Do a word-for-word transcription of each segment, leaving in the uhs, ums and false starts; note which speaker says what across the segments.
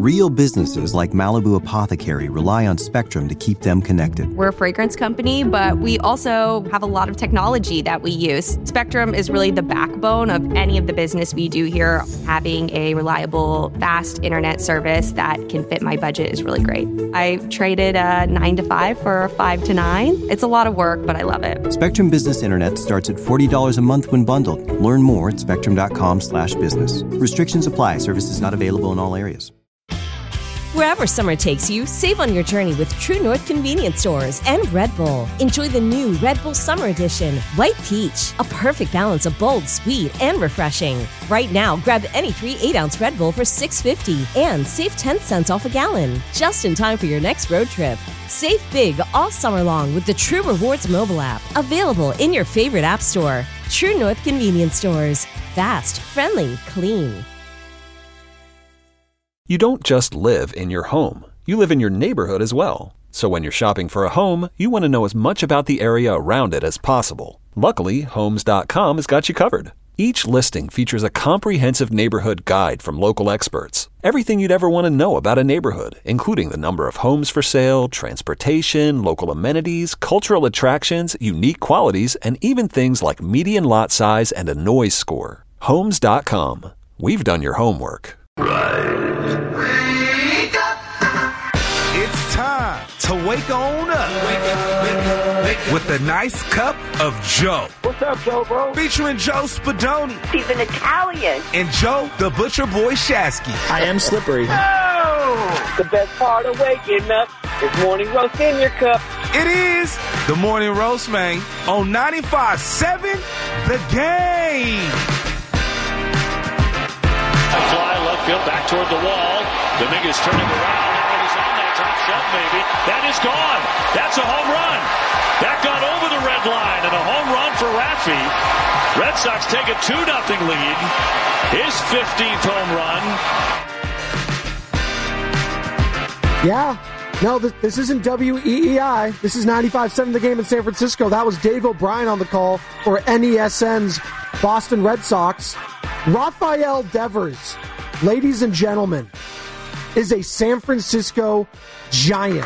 Speaker 1: Real businesses like Malibu Apothecary rely on Spectrum to keep them connected.
Speaker 2: We're a fragrance company, but we also have a lot of technology that we use. Spectrum is really the backbone of any of the business we do here. Having a reliable, fast internet service that can fit my budget is really great. I traded a nine to five for a five to nine. It's a lot of work, but I love it.
Speaker 1: Spectrum Business Internet starts at forty dollars a month when bundled. Learn more at spectrum.com slash business. Restrictions apply. Services not available in all areas.
Speaker 3: Wherever summer takes you, save on your journey with True North convenience stores and Red Bull. Enjoy the new Red Bull Summer Edition, White Peach, a perfect balance of bold, sweet, and refreshing. Right now, grab any three eight-ounce Red Bull for six dollars and fifty cents and save ten cents off a gallon, just in time for your next road trip. Save big all summer long with the True Rewards mobile app, available in your favorite app store. True North convenience stores. Fast, friendly, clean.
Speaker 4: You don't just live in your home. You live in your neighborhood as well. So when you're shopping for a home, you want to know as much about the area around it as possible. Luckily, Homes dot com has got you covered. Each listing features a comprehensive neighborhood guide from local experts. Everything you'd ever want to know about a neighborhood, including the number of homes for sale, transportation, local amenities, cultural attractions, unique qualities, and even things like median lot size and a noise score. Homes dot com. We've done your homework.
Speaker 5: Rise. Wake up. It's time to wake on up. Wake up, wake up, wake up. With a nice cup of Joe.
Speaker 6: What's up, Joe, bro?
Speaker 5: Featuring Joe Spadoni.
Speaker 7: He's an Italian.
Speaker 5: And Joe, the Butcher Boy Shasky.
Speaker 8: I am slippery.
Speaker 6: Oh! The best part of waking up is morning roast in your cup.
Speaker 5: It is the Morning Roast, man, on ninety-five point seven The Game.
Speaker 9: A fly left field back toward the wall. Dominguez turning around. And he's on that top shelf, maybe. That is gone. That's a home run. That got over the red line, and a home run for Raffy. Red Sox take a two nothing lead. His fifteenth home run.
Speaker 10: Yeah. No, this, this isn't W E E I. This is ninety-five point seven The Game in San Francisco. That was Dave O'Brien on the call for N E S N's Boston Red Sox. Rafael Devers, ladies and gentlemen, is a San Francisco Giant.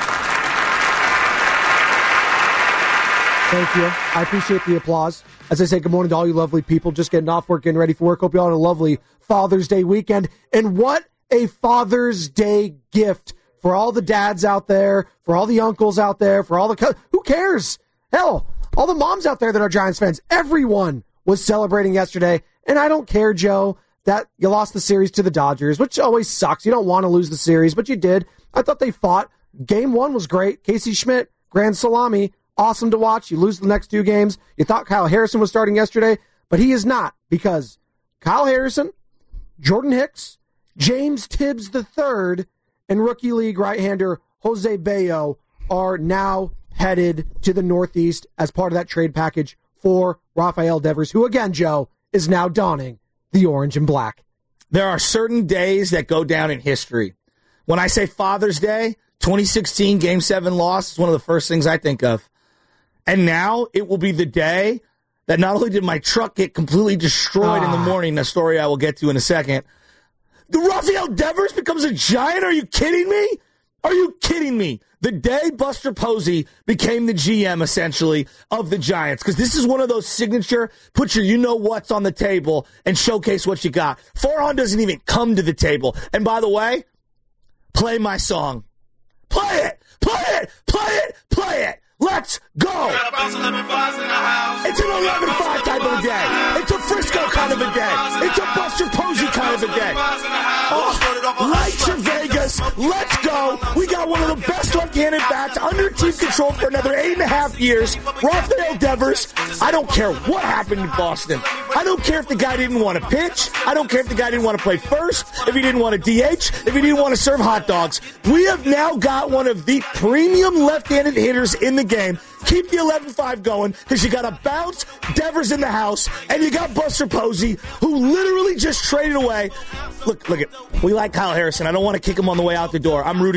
Speaker 10: Thank you. I appreciate the applause. As I say, good morning to all you lovely people just getting off work, getting ready for work. Hope you all had a lovely Father's Day weekend. And what a Father's Day gift for all the dads out there, for all the uncles out there, for all the... Co- who cares? Hell, all the moms out there that are Giants fans. Everyone was celebrating yesterday. And I don't care, Joe, that you lost the series to the Dodgers, which always sucks. You don't want to lose the series, but you did. I thought they fought. Game one was great. Casey Schmidt, grand salami, awesome to watch. You lose the next two games. You thought Kyle Harrison was starting yesterday, but he is not, because Kyle Harrison, Jordan Hicks, James Tibbs the third, and rookie league right-hander Jose Bello are now headed to the Northeast as part of that trade package for Rafael Devers, who, again, Joe, is now donning the orange and black.
Speaker 8: There are certain days that go down in history. When I say Father's Day, twenty sixteen Game seven loss is one of the first things I think of. And now it will be the day that not only did my truck get completely destroyed ah. in the morning, a story I will get to in a second, the Rafael Devers becomes a Giant? Are you kidding me? Are you kidding me? The day Buster Posey became the G M, essentially, of the Giants. Because this is one of those signature, put your you-know-what's on the table and showcase what you got. Farhan doesn't even come to the table. And by the way, play my song. Play it! Play it! Play it! Play it! Let's go! It's an eleven five type of a day. It's a Frisco kind of a day. It's a Buster Posey kind of a day. Oh, lights your Vegas. Let's go. We got one of the best left-handed bats under team control for another eight and a half years. Rafael Devers. I don't care what happened in Boston. I don't care if the guy didn't want to pitch. I don't care if the guy didn't want to play first, if he didn't want to D H, if he didn't want to serve hot dogs. We have now got one of the premium left-handed hitters in the game. Keep the eleven five going, because you got a bounce, Devers in the house, and you got Buster Posey, who literally just traded away. Look, look at, we like Kyle Harrison. I don't want to kick him on the way out the door. I'm rooting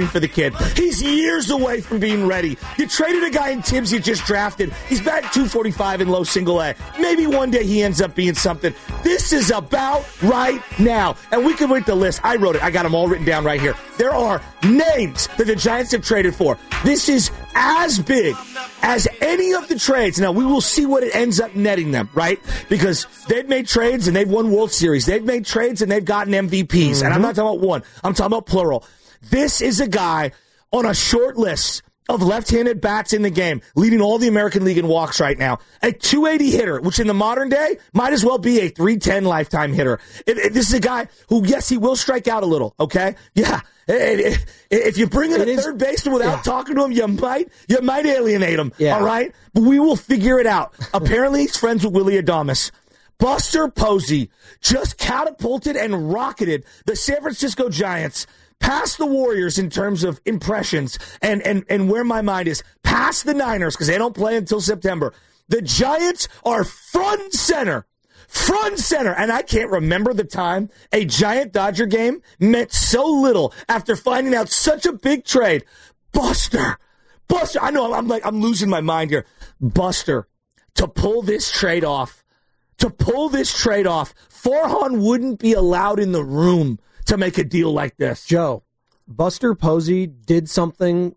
Speaker 8: rooting for the kid. He's years away from being ready. You traded a guy in Tibbs you just drafted. He's batting two forty-five in low single A. Maybe one day he ends up being something. This is about right now. And we can read the list. I wrote it. I got them all written down right here. There are names that the Giants have traded for. This is as big as any of the trades. Now, we will see what it ends up netting them, right? Because they've made trades and they've won World Series. They've made trades and they've gotten M V Ps. Mm-hmm. And I'm not talking about one. I'm talking about plural. This is a guy on a short list of left-handed bats in the game, leading all the American League in walks right now. A two eighty hitter, which in the modern day might as well be a three ten lifetime hitter. It, it, this is a guy who, yes, he will strike out a little, okay? Yeah. It, it, if you bring in it a is, third baseman without yeah. talking to him, you might you might alienate him, yeah. all right? But we will figure it out. Apparently, he's friends with Willie Adames. Buster Posey just catapulted and rocketed the San Francisco Giants past the Warriors in terms of impressions and, and, and where my mind is, past the Niners, because they don't play until September. The Giants are front and center. Front and center. And I can't remember the time a Giant-Dodger game meant so little after finding out such a big trade. Buster. Buster. I know, I'm like, I'm losing my mind here. Buster, to pull this trade off, to pull this trade off, Farhan wouldn't be allowed in the room to make a deal like this.
Speaker 10: Joe, Buster Posey did something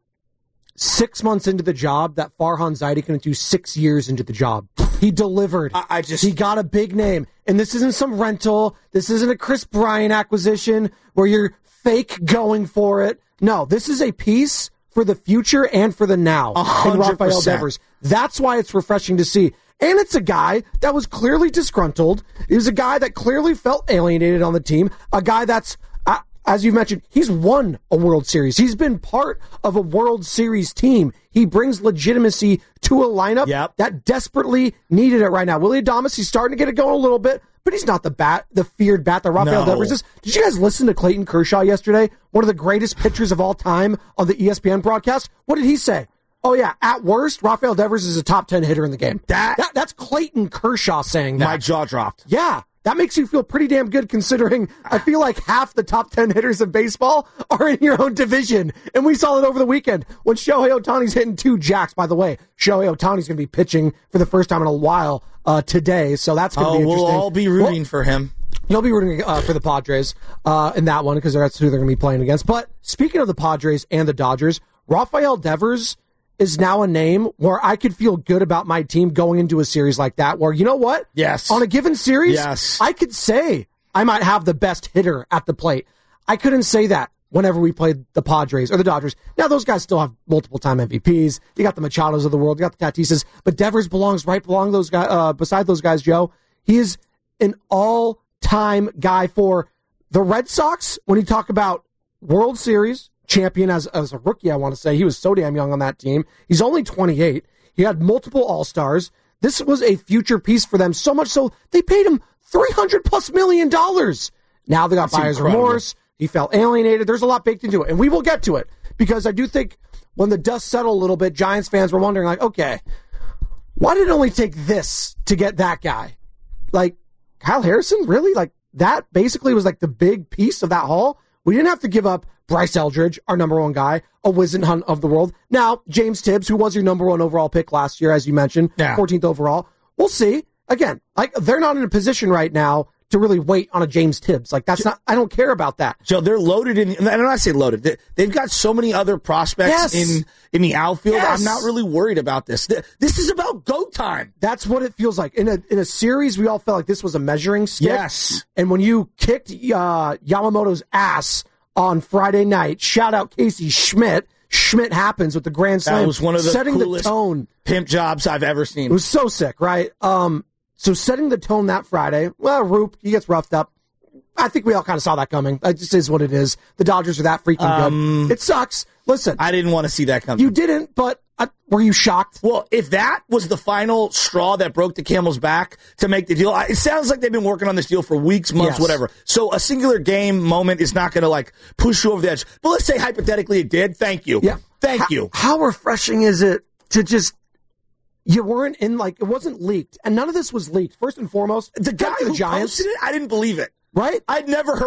Speaker 10: six months into the job that Farhan Zaidi couldn't do six years into the job. He delivered.
Speaker 8: I, I just
Speaker 10: He got a big name. And this isn't some rental. This isn't a Chris Bryant acquisition where you're fake going for it. No, this is a piece for the future and for the now in Rafael Devers. That's why it's refreshing to see. And it's a guy that was clearly disgruntled. He was a guy that clearly felt alienated on the team. A guy that's, uh, as you mentioned, he's won a World Series. He's been part of a World Series team. He brings legitimacy to a lineup
Speaker 8: yep.
Speaker 10: that desperately needed it right now. Willie Adames, he's starting to get it going a little bit, but he's not the bat, the feared bat that Rafael
Speaker 8: no.
Speaker 10: Devers is. Did you guys listen to Clayton Kershaw yesterday? One of the greatest pitchers of all time on the E S P N broadcast. What did he say? Oh, yeah, at worst, Rafael Devers is a top ten hitter in the game.
Speaker 8: That,
Speaker 10: that That's Clayton Kershaw saying that.
Speaker 8: My jaw dropped.
Speaker 10: Yeah, that makes you feel pretty damn good considering I feel like half the top ten hitters in baseball are in your own division. And we saw it over the weekend when Shohei Ohtani's hitting two jacks. By the way, Shohei Ohtani's going to be pitching for the first time in a while uh, today, so that's going to
Speaker 8: oh,
Speaker 10: be interesting.
Speaker 8: We'll all be rooting
Speaker 10: well,
Speaker 8: for him.
Speaker 10: You'll be rooting uh, for the Padres uh, in that one because that's who they're going to be playing against. But speaking of the Padres and the Dodgers, Rafael Devers is now a name where I could feel good about my team going into a series like that where, you know what?
Speaker 8: Yes.
Speaker 10: On a given series,
Speaker 8: yes.
Speaker 10: I could say I might have the best hitter at the plate. I couldn't say that whenever we played the Padres or the Dodgers. Now, those guys still have multiple-time M V Ps. You got the Machados of the world. You got the Tatisas. But Devers belongs right along those guys, uh, beside those guys, Joe. He is an all-time guy for the Red Sox when you talk about World Series champion as, as a rookie, I want to say. He was so damn young on that team. He's only twenty-eight. He had multiple All-Stars. This was a future piece for them, so much so they paid him three hundred plus million dollars. Now they got
Speaker 8: That's
Speaker 10: buyer's
Speaker 8: incredible.
Speaker 10: remorse. He felt alienated. There's a lot baked into it, and we will get to it because I do think when the dust settled a little bit, Giants fans were wondering, like, okay, why did it only take this to get that guy? Like, Kyle Harrison, really? Like, that basically was like the big piece of that haul? We didn't have to give up Bryce Eldridge, our number one guy, a Wizenhunt of the world. Now, James Tibbs, who was your number one overall pick last year, as you mentioned, yeah. fourteenth overall. We'll see. Again, like they're not in a position right now to really wait on a James Tibbs. Like, that's not, I don't care about that.
Speaker 8: So they're loaded in, and I don't say loaded, they've got so many other prospects
Speaker 10: yes.
Speaker 8: in, in the outfield.
Speaker 10: Yes.
Speaker 8: I'm not really worried about this. This is about go time.
Speaker 10: That's what it feels like. In a in a series, we all felt like this was a measuring stick.
Speaker 8: Yes.
Speaker 10: And when you kicked uh, Yamamoto's ass on Friday night, shout out Casey Schmidt. Schmidt happens with the grand slam.
Speaker 8: That was one of the
Speaker 10: setting
Speaker 8: coolest
Speaker 10: the tone.
Speaker 8: pimp jobs I've ever seen.
Speaker 10: It was so sick, right? Um, so setting the tone that Friday. Well, Roop, he gets roughed up. I think we all kind of saw that coming. It just is what it is. The Dodgers are that freaking
Speaker 8: um,
Speaker 10: good. It sucks. Listen,
Speaker 8: I didn't want to see that coming.
Speaker 10: You didn't, but uh, were you shocked?
Speaker 8: Well, if that was the final straw that broke the camel's back to make the deal, I, it sounds like they've been working on this deal for weeks, months,
Speaker 10: yes.
Speaker 8: whatever. So a singular game moment is not going to like push you over the edge. But let's say hypothetically it did. Thank you.
Speaker 10: Yeah.
Speaker 8: Thank
Speaker 10: how,
Speaker 8: you.
Speaker 10: How refreshing is it to just, you weren't in, like, it wasn't leaked. And none of this was leaked. First and foremost,
Speaker 8: the guy
Speaker 10: the
Speaker 8: who
Speaker 10: Giants,
Speaker 8: posted it, I didn't believe it.
Speaker 10: Right?
Speaker 8: I'd never heard of him.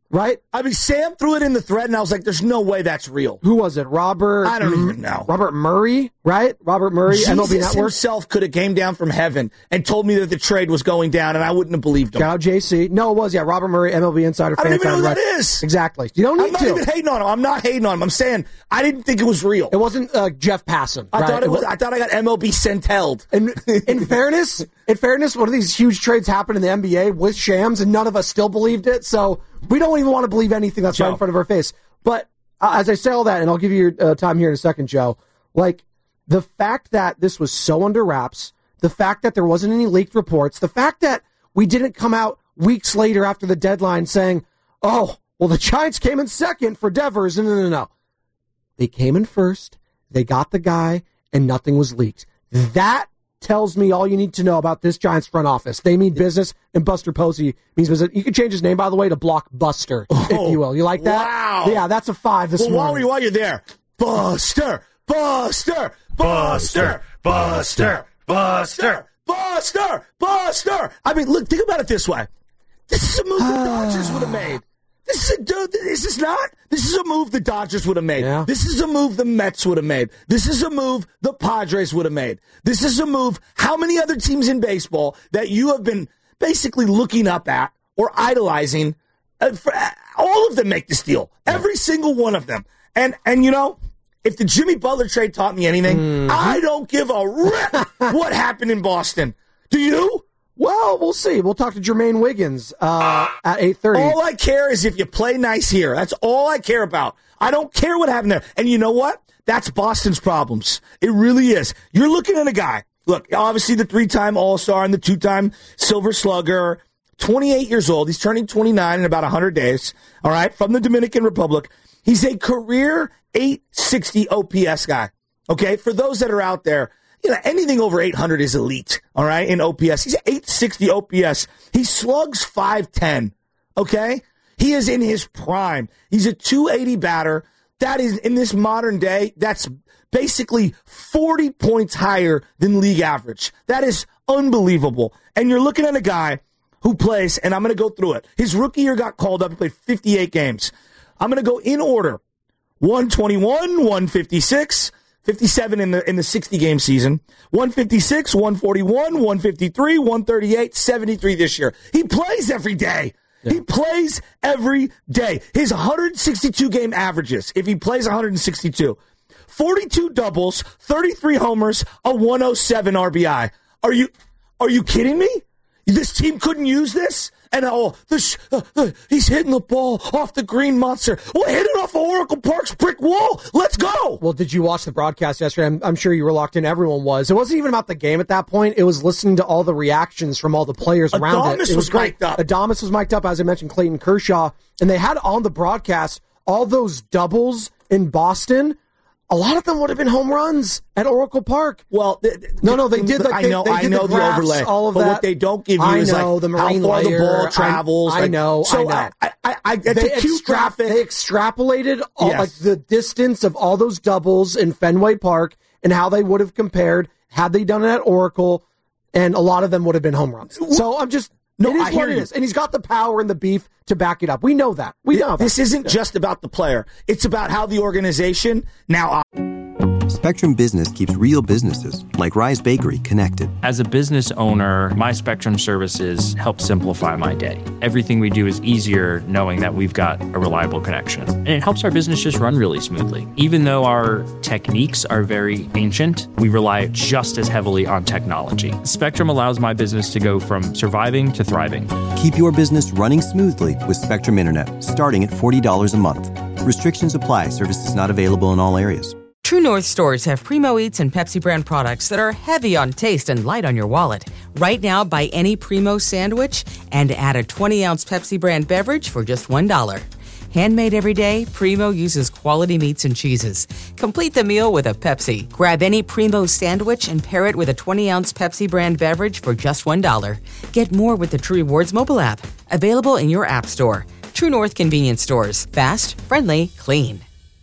Speaker 10: right?
Speaker 8: I mean, Sam threw it in the thread, and I was like, there's no way that's real.
Speaker 10: Who was it? Robert?
Speaker 8: I don't even know.
Speaker 10: Robert Murray, right? Robert Murray,
Speaker 8: Jesus
Speaker 10: M L B Network.
Speaker 8: himself could have came down from heaven and told me that the trade was going down, and I wouldn't have believed him.
Speaker 10: Shout out J C. No, it was, yeah, Robert Murray, M L B Insider.
Speaker 8: I don't even know who
Speaker 10: right.
Speaker 8: that is.
Speaker 10: Exactly. You don't need
Speaker 8: I'm not
Speaker 10: to.
Speaker 8: even hating on him. I'm not hating on him. I'm saying I didn't think it was real.
Speaker 10: It wasn't uh, Jeff Passan.
Speaker 8: I
Speaker 10: right?
Speaker 8: thought it was. I thought I got M L B sent held.
Speaker 10: In, in fairness, in fairness, one of these huge trades happened in the N B A with Shams, and none of us still believed it. So we don't even want to believe anything that's
Speaker 8: Joe.
Speaker 10: right in front of our face. But uh, as I say all that, and I'll give you your uh, time here in a second, Joe. Like the fact that this was so under wraps, the fact that there wasn't any leaked reports, the fact that we didn't come out weeks later after the deadline saying, "Oh, well, the Giants came in second for Devers." No, no, no, no. They came in first. They got the guy, and nothing was leaked. That tells me all you need to know about this Giants front office. They mean business, and Buster Posey means business. You can change his name, by the way, to Blockbuster, oh, if you will. You like that?
Speaker 8: Wow.
Speaker 10: Yeah, that's a five this
Speaker 8: well,
Speaker 10: morning.
Speaker 8: While, while you're there, Buster, Buster, Buster, Buster, Buster, Buster, Buster. I mean, look, think about it this way. This is a move the Dodgers would have made. This is a dude. This is not. This is a move the Dodgers would have made.
Speaker 10: Yeah.
Speaker 8: This is a move the Mets would have made. This is a move the Padres would have made. This is a move. How many other teams in baseball that you have been basically looking up at or idolizing? Uh, for, uh, all of them make this deal. Yeah. Every single one of them. And and you know, if the Jimmy Butler trade taught me anything, mm-hmm. I don't give a rip what happened in Boston. Do you?
Speaker 10: Well, we'll see. We'll talk to Jermaine Wiggins uh, at eight thirty.
Speaker 8: All I care is if you play nice here. That's all I care about. I don't care what happened there. And you know what? That's Boston's problems. It really is. You're looking at a guy. Look, obviously the three-time All-Star and the two-time Silver Slugger, twenty-eight years old. He's turning twenty-nine in about one hundred days, all right, from the Dominican Republic. He's a career eight sixty O P S guy, okay? For those that are out there, you know, anything over eight hundred is elite, all right, in O P S. He's eight sixty O P S. He slugs five ten, okay? He is in his prime. He's a two eighty batter. That is, in this modern day, that's basically forty points higher than league average. That is unbelievable. And you're looking at a guy who plays, and I'm going to go through it. His rookie year got called up. He played fifty-eight games. I'm going to go in order. one twenty-one, one fifty-six, fifty-seven in the in the sixty-game season, one fifty-six, one forty-one, one fifty-three, one thirty-eight, seventy-three this year. He plays every day. Yeah. He plays every day. His one hundred sixty-two game averages, if he plays one hundred sixty-two, forty-two doubles, thirty-three homers, a one oh seven R B I. Are you are you kidding me? This team couldn't use this? And oh, this, uh, uh, he's hitting the ball off the green monster. Well, hit it off of Oracle Park's brick wall. Let's go.
Speaker 10: Well, did you watch the broadcast yesterday? I'm, I'm sure you were locked in. Everyone was. It wasn't even about the game at that point. It was listening to all the reactions from all the players
Speaker 8: Adames
Speaker 10: around it. It was,
Speaker 8: was
Speaker 10: great.
Speaker 8: mic'd up.
Speaker 10: Adames was mic'd up, as I mentioned, Clayton Kershaw. And they had on the broadcast all those doubles in Boston. A lot of them would have been home runs at Oracle Park.
Speaker 8: Well, th- th-
Speaker 10: no, no, they did. Like,
Speaker 8: I
Speaker 10: they,
Speaker 8: know,
Speaker 10: they
Speaker 8: I
Speaker 10: did
Speaker 8: know
Speaker 10: the,
Speaker 8: the,
Speaker 10: graphs,
Speaker 8: overlay.
Speaker 10: all of
Speaker 8: but
Speaker 10: that.
Speaker 8: what they don't give you
Speaker 10: I
Speaker 8: is
Speaker 10: know,
Speaker 8: like
Speaker 10: the marine
Speaker 8: how far
Speaker 10: layer.
Speaker 8: the ball travels.
Speaker 10: I,
Speaker 8: like,
Speaker 10: I know,
Speaker 8: so
Speaker 10: I know.
Speaker 8: I, I, I, I it's
Speaker 10: they,
Speaker 8: a cute
Speaker 10: extra-
Speaker 8: graphic.
Speaker 10: they extrapolated all,
Speaker 8: yes.
Speaker 10: like the distance of all those doubles in Fenway Park and how they would have compared had they done it at Oracle, and a lot of them would have been home runs. So I'm just. No, it is
Speaker 8: I
Speaker 10: what it
Speaker 8: you.
Speaker 10: is. And he's got the power and the beef to back it up. We know that. We know that.
Speaker 8: This isn't just about the player. It's about how the organization now.
Speaker 1: Spectrum Business keeps real businesses, like Rise Bakery, connected.
Speaker 7: As a business owner, my Spectrum services help simplify my day. Everything we do is easier knowing that we've got a reliable connection. And it helps our business just run really smoothly. Even though our techniques are very ancient, we rely just as heavily on technology. Spectrum allows my business to go from surviving to thriving.
Speaker 1: Keep your business running smoothly with Spectrum Internet, starting at forty dollars a month. Restrictions apply. Services not available in all areas.
Speaker 11: True North stores have Primo Eats and Pepsi brand products that are heavy on taste and light on your wallet. Right now, buy any Primo sandwich and add a twenty ounce Pepsi brand beverage for just one dollar. Handmade every day, Primo uses quality meats and cheeses. Complete the meal with a Pepsi. Grab any Primo sandwich and pair it with a twenty ounce Pepsi brand beverage for just one dollar. Get more with the True Rewards mobile app. Available in your app store. True North convenience stores. Fast, friendly, clean.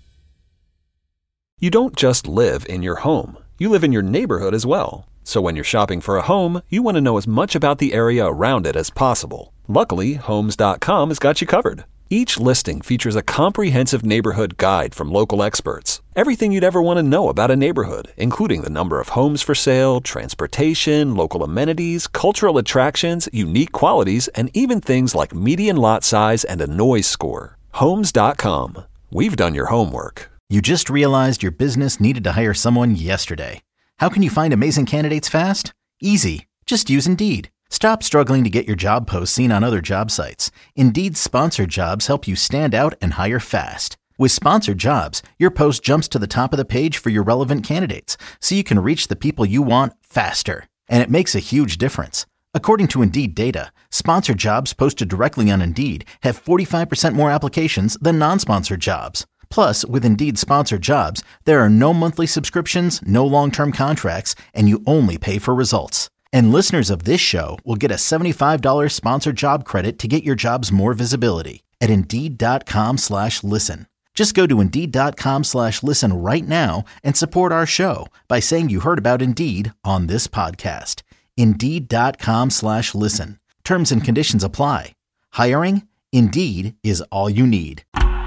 Speaker 4: You don't just live in your home. You live in your neighborhood as well. So when you're shopping for a home, you want to know as much about the area around it as possible. Luckily, Homes dot com has got you covered. Each listing features a comprehensive neighborhood guide from local experts. Everything you'd ever want to know about a neighborhood, including the number of homes for sale, transportation, local amenities, cultural attractions, unique qualities, and even things like median lot size and a noise score. Homes dot com. We've done your homework.
Speaker 12: You just realized your business needed to hire someone yesterday. How can you find amazing candidates fast? Easy. Just use Indeed. Stop struggling to get your job posts seen on other job sites. Indeed's sponsored jobs help you stand out and hire fast. With sponsored jobs, your post jumps to the top of the page for your relevant candidates, so you can reach the people you want faster. And it makes a huge difference. According to Indeed data, sponsored jobs posted directly on Indeed have forty-five percent more applications than non-sponsored jobs. Plus, with Indeed sponsored jobs, there are no monthly subscriptions, no long-term contracts, and you only pay for results. And listeners of this show will get a seventy-five dollars sponsored job credit to get your jobs more visibility at Indeed.com slash listen. Just go to Indeed.com slash listen right now and support our show by saying you heard about Indeed on this podcast. Indeed.com slash listen. Terms and conditions apply. Hiring? Indeed is all you need.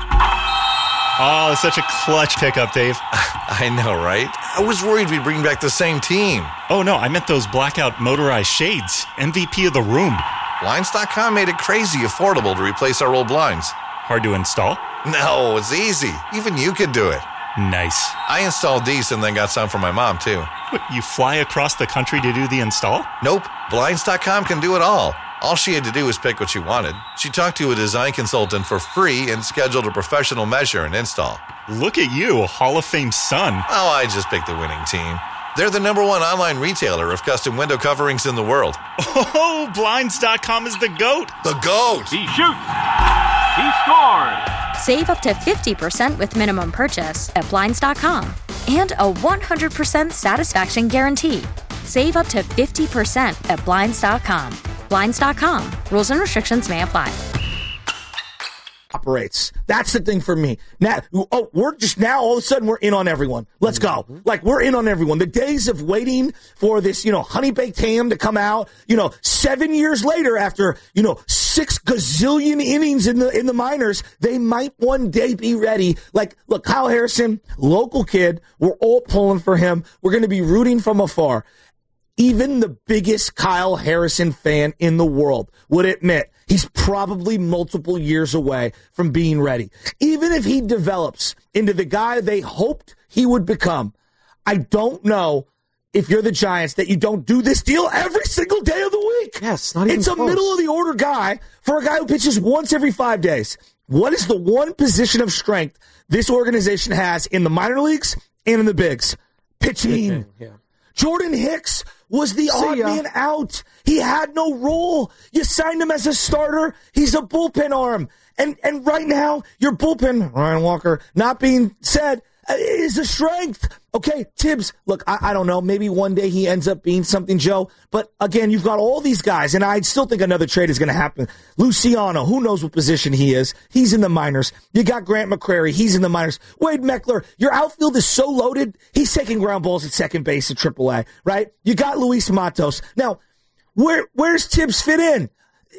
Speaker 13: Oh, such a clutch pickup, Dave.
Speaker 14: I know, right? I was worried we'd bring back the same team.
Speaker 13: Oh, no, I meant those blackout motorized shades. M V P of the room.
Speaker 14: Blinds dot com made it crazy affordable to replace our old blinds.
Speaker 13: Hard to install?
Speaker 14: No, it's easy. Even you could do it.
Speaker 13: Nice.
Speaker 14: I installed these and then got some for my mom, too.
Speaker 13: What, you fly across the country to do the install?
Speaker 14: Nope. Blinds dot com can do it all. All she had to do was pick what she wanted. She talked to a design consultant for free and scheduled a professional measure and install.
Speaker 13: Look at you, Hall of Fame son.
Speaker 14: Oh, I just picked the winning team. They're the number one online retailer of custom window coverings in the world.
Speaker 13: Oh, Blinds dot com is the GOAT.
Speaker 14: The GOAT.
Speaker 15: He shoots. He scores.
Speaker 16: Save up to fifty percent with minimum purchase at Blinds dot com. And a one hundred percent satisfaction guarantee. Save up to fifty percent at Blinds dot com. Blinds dot com. Rules and restrictions may apply.
Speaker 8: Operates. That's the thing for me. Now, oh, we're just now all of a sudden we're in on everyone. Let's go. Like we're in on everyone. The days of waiting for this, you know, honey baked ham to come out, you know, seven years later after, you know, six gazillion innings in the in the minors, they might one day be ready. Like, look, Kyle Harrison, local kid. We're all pulling for him. We're going to be rooting from afar. Even the biggest Kyle Harrison fan in the world would admit he's probably multiple years away from being ready. Even if he develops into the guy they hoped he would become, I don't know if you're the Giants that you don't do this deal every single day of the week.
Speaker 10: Yes, not even
Speaker 8: It's a
Speaker 10: close.
Speaker 8: middle of the order guy for a guy who pitches once every five days. What is the one position of strength this organization has in the minor leagues and in the bigs? Pitching.
Speaker 10: Yeah.
Speaker 8: Jordan Hicks was the odd man out. He had no role. You signed him as a starter. He's a bullpen arm. And and right now, your bullpen, Ryan Walker, not being said, is a strength. Okay, Tibbs, look, I, I don't know. Maybe one day he ends up being something, Joe. But again, you've got all these guys, and I still think another trade is going to happen. Luciano, who knows what position he is? He's in the minors. You got Grant McCrary. He's in the minors. Wade Meckler, your outfield is so loaded. He's taking ground balls at second base at triple A, right? You got Luis Matos. Now, where where's Tibbs fit in?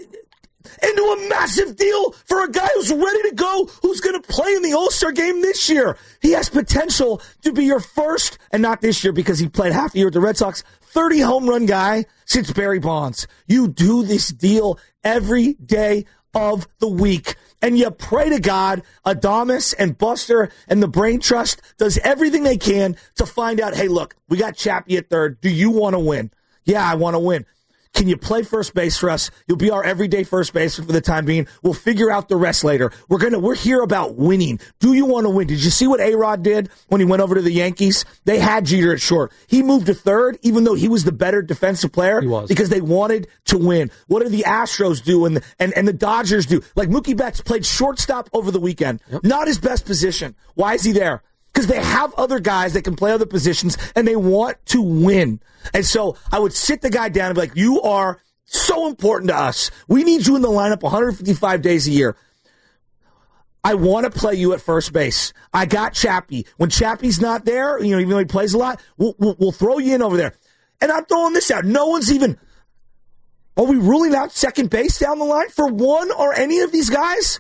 Speaker 8: Into a massive deal for a guy who's ready to go, who's going to play in the All-Star game this year. He has potential to be your first, and not this year because he played half the year with the Red Sox, thirty home run guy since Barry Bonds. You do this deal every day of the week. And you pray to God, Adames and Buster and the Brain Trust does everything they can to find out, hey, look, we got Chappie at third. Do you want to win? Yeah, I want to win. Can you play first base for us? You'll be our everyday first baseman for the time being. We'll figure out the rest later. We're gonna, we're here about winning. Do you want to win? Did you see what A-Rod did when he went over to the Yankees? They had Jeter at short. He moved to third, even though he was the better defensive player,
Speaker 10: he was.
Speaker 8: because they wanted to win. What did the Astros do and the, and, and the Dodgers do? Like Mookie Betts played shortstop over the weekend. Yep. Not his best position. Why is he there? Because they have other guys that can play other positions, and they want to win. And so I would sit the guy down and be like, you are so important to us. We need you in the lineup one hundred fifty-five days a year. I want to play you at first base. I got Chappie. When Chappie's not there, you know, even though he plays a lot, we'll, we'll, we'll throw you in over there. And I'm throwing this out. No one's even... Are we ruling out second base down the line for one or any of these guys?
Speaker 10: Yeah.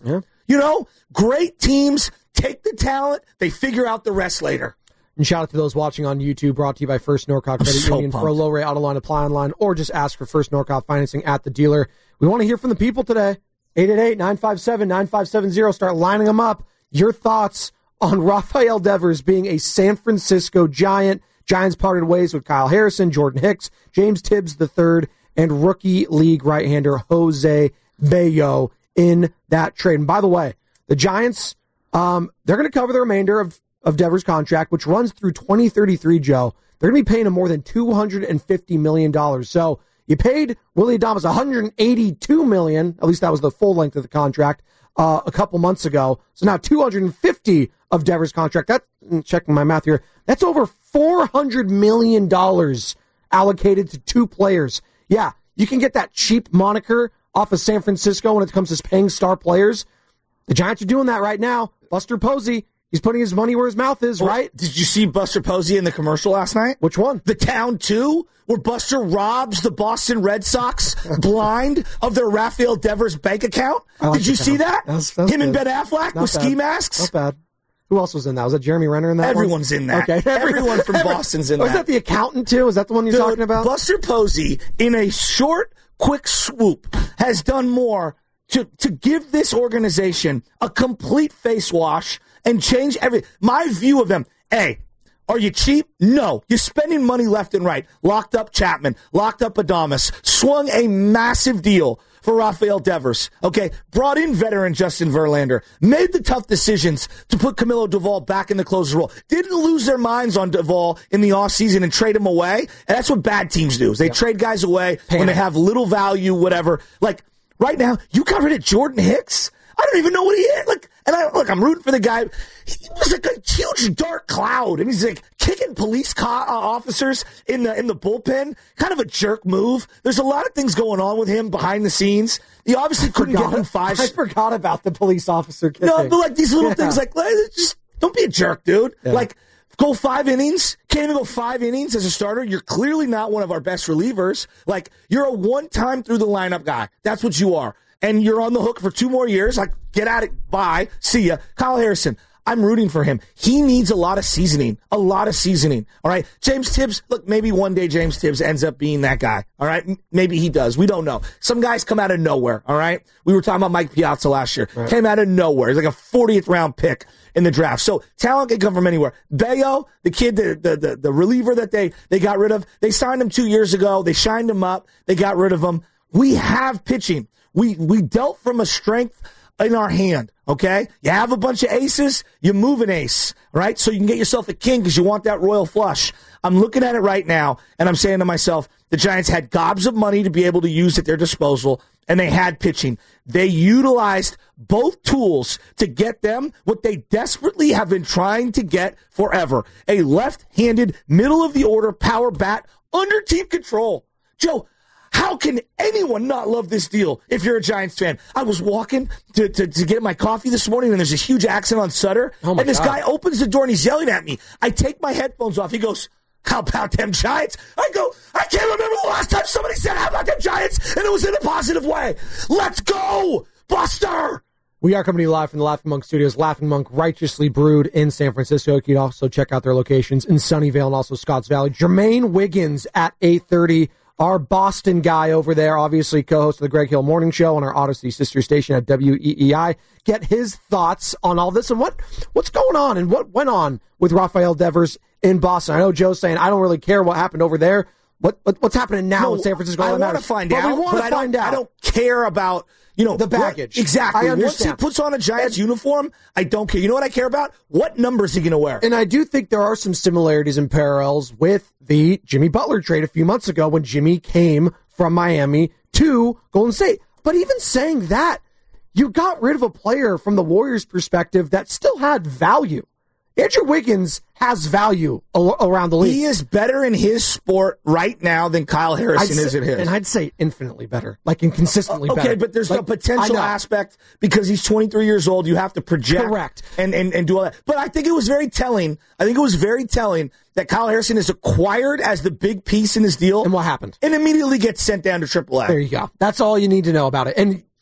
Speaker 8: You know, great teams take the talent. They figure out the rest later.
Speaker 10: And shout out to those watching on YouTube, brought to you by First Norcott Credit
Speaker 8: so
Speaker 10: Union.
Speaker 8: pumped.
Speaker 10: For a low rate auto line, apply online, or just ask for First Norcott financing at the dealer. We want to hear from the people today. eight eight eight, nine five seven, nine five seven zero. Start lining them up. Your thoughts on Rafael Devers being a San Francisco Giant. Giants parted ways with Kyle Harrison, Jordan Hicks, James Tibbs the third, and rookie league right-hander Jose Bello in that trade. And by the way, the Giants, um, they're going to cover the remainder of, of Devers' contract, which runs through twenty thirty-three, Joe. They're going to be paying him more than two hundred fifty million dollars. So you paid Willie Adames one hundred eighty-two million dollars, at least that was the full length of the contract, uh, a couple months ago. So now two hundred fifty of Devers' contract. That, checking my math here, that's over four hundred million dollars allocated to two players. Yeah, you can get that cheap moniker off of San Francisco when it comes to paying star players. The Giants are doing that right now. Buster Posey, he's putting his money where his mouth is,
Speaker 8: Well,
Speaker 10: right?
Speaker 8: Did you see Buster Posey in the commercial last night?
Speaker 10: Which one?
Speaker 8: The Town two, where Buster robs the Boston Red Sox blind of their Rafael Devers bank account.
Speaker 10: like
Speaker 8: Did you
Speaker 10: the
Speaker 8: see
Speaker 10: Town.
Speaker 8: that?
Speaker 10: That's- that's
Speaker 8: Him and
Speaker 10: good.
Speaker 8: Ben Affleck
Speaker 10: Not
Speaker 8: with
Speaker 10: bad.
Speaker 8: ski masks?
Speaker 10: Not bad. Who else was in that? Was that Jeremy Renner in that one?
Speaker 8: Everyone's in that.
Speaker 10: Okay.
Speaker 8: Everyone from Boston's in
Speaker 10: Oh, is
Speaker 8: that.
Speaker 10: that the accountant, too? Is that the one you're
Speaker 8: Dude,
Speaker 10: talking about?
Speaker 8: Buster Posey, in a short, quick swoop, has done more to, to give this organization a complete face wash and change every. My view of them, A, are you cheap? No. You're spending money left and right. Locked up Chapman, locked up Adames, swung a massive deal for Rafael Devers, okay? Brought in veteran Justin Verlander, made the tough decisions to put Camilo Duvall back in the closer role. Didn't lose their minds on Duvall in the offseason and trade him away. And that's what bad teams do, is they yeah. trade guys away Panic. when they have little value, whatever. Like, right now, you got rid of Jordan Hicks? I don't even know what he is. Like, and I look, I'm rooting for the guy. He was like a huge dark cloud, and he's like kicking police co- uh, officers in the in the bullpen. Kind of a jerk move. There's a lot of things going on with him behind the scenes. He obviously
Speaker 10: I
Speaker 8: couldn't
Speaker 10: forgot,
Speaker 8: get him five.
Speaker 10: I forgot about the police officer kicking.
Speaker 8: No, but like these little
Speaker 10: yeah.
Speaker 8: things, like just don't be a jerk, dude.
Speaker 10: Yeah.
Speaker 8: Like. Go five innings. Can't even go five innings as a starter. You're clearly not one of our best relievers. Like, you're a one-time through the lineup guy. That's what you are. And you're on the hook for two more years. Like, get at it. Bye. See ya. Kyle Harrison, I'm rooting for him. He needs a lot of seasoning. A lot of seasoning. All right? James Tibbs, look, maybe one day James Tibbs ends up being that guy. All right? Maybe he does. We don't know. Some guys come out of nowhere. All right? We were talking about Mike Piazza last year. Right. Came out of nowhere. He's like a fortieth round pick in the draft. So talent can come from anywhere. Bello, the kid, the, the, the, the reliever that they, they got rid of, they signed him two years ago. They shined him up. They got rid of him. We have pitching. We, we dealt from a strength in our hand, okay? You have a bunch of aces, you move an ace, right? So you can get yourself a king because you want that royal flush. I'm looking at it right now, and I'm saying to myself, the Giants had gobs of money to be able to use at their disposal, and they had pitching. They utilized both tools to get them what they desperately have been trying to get forever, a left-handed, middle-of-the-order power bat under team control. Joe, how can anyone not love this deal if you're a Giants fan? I was walking to, to, to get my coffee this morning, and there's a huge accident on Sutter,
Speaker 10: oh my
Speaker 8: and this
Speaker 10: God.
Speaker 8: guy opens the door, and he's yelling at me. I take my headphones off. He goes, how about them Giants? I go, I can't remember the last time somebody said, how about them Giants? And it was in a positive way. Let's go, Buster!
Speaker 10: We are coming to you live from the Laughing Monk Studios. Laughing Monk, righteously brewed in San Francisco. You can also check out their locations in Sunnyvale and also Scotts Valley. Jermaine Wiggins at eight thirty. Our Boston guy over there, obviously co-host of the Greg Hill Morning Show on our Odyssey sister station at W E E I. Get his thoughts on all this and what what's going on and what went on with Rafael Devers in Boston. I know Joe's saying, I don't really care what happened over there. What, what What's happening now
Speaker 8: no,
Speaker 10: in San Francisco?
Speaker 8: I want to find
Speaker 10: but
Speaker 8: out,
Speaker 10: we want
Speaker 8: but
Speaker 10: to
Speaker 8: I
Speaker 10: find
Speaker 8: don't,
Speaker 10: out.
Speaker 8: I don't care about, you know,
Speaker 10: the baggage.
Speaker 8: What, exactly.
Speaker 10: I understand.
Speaker 8: Once he puts on a Giants and, uniform, I don't care. You know what I care about? What number is he going to wear?
Speaker 10: And I do think there are some similarities and parallels with the Jimmy Butler trade a few months ago when Jimmy came from Miami to Golden State. But even saying that, you got rid of a player from the Warriors' perspective that still had value. Andrew Wiggins has value al- around the league.
Speaker 8: He is better in his sport right now than Kyle Harrison
Speaker 10: I'd
Speaker 8: is
Speaker 10: say,
Speaker 8: in his.
Speaker 10: And I'd say infinitely better, like inconsistently
Speaker 8: okay,
Speaker 10: better.
Speaker 8: Okay, but there's
Speaker 10: like,
Speaker 8: the potential aspect because he's twenty-three years old. You have to project.
Speaker 10: Correct.
Speaker 8: And, and, and do all that. But I think it was very telling. I think it was very telling that Kyle Harrison is acquired as the big piece in this deal.
Speaker 10: And what happened?
Speaker 8: And immediately gets sent down to triple A.
Speaker 10: There you go. That's all you need to know about it. And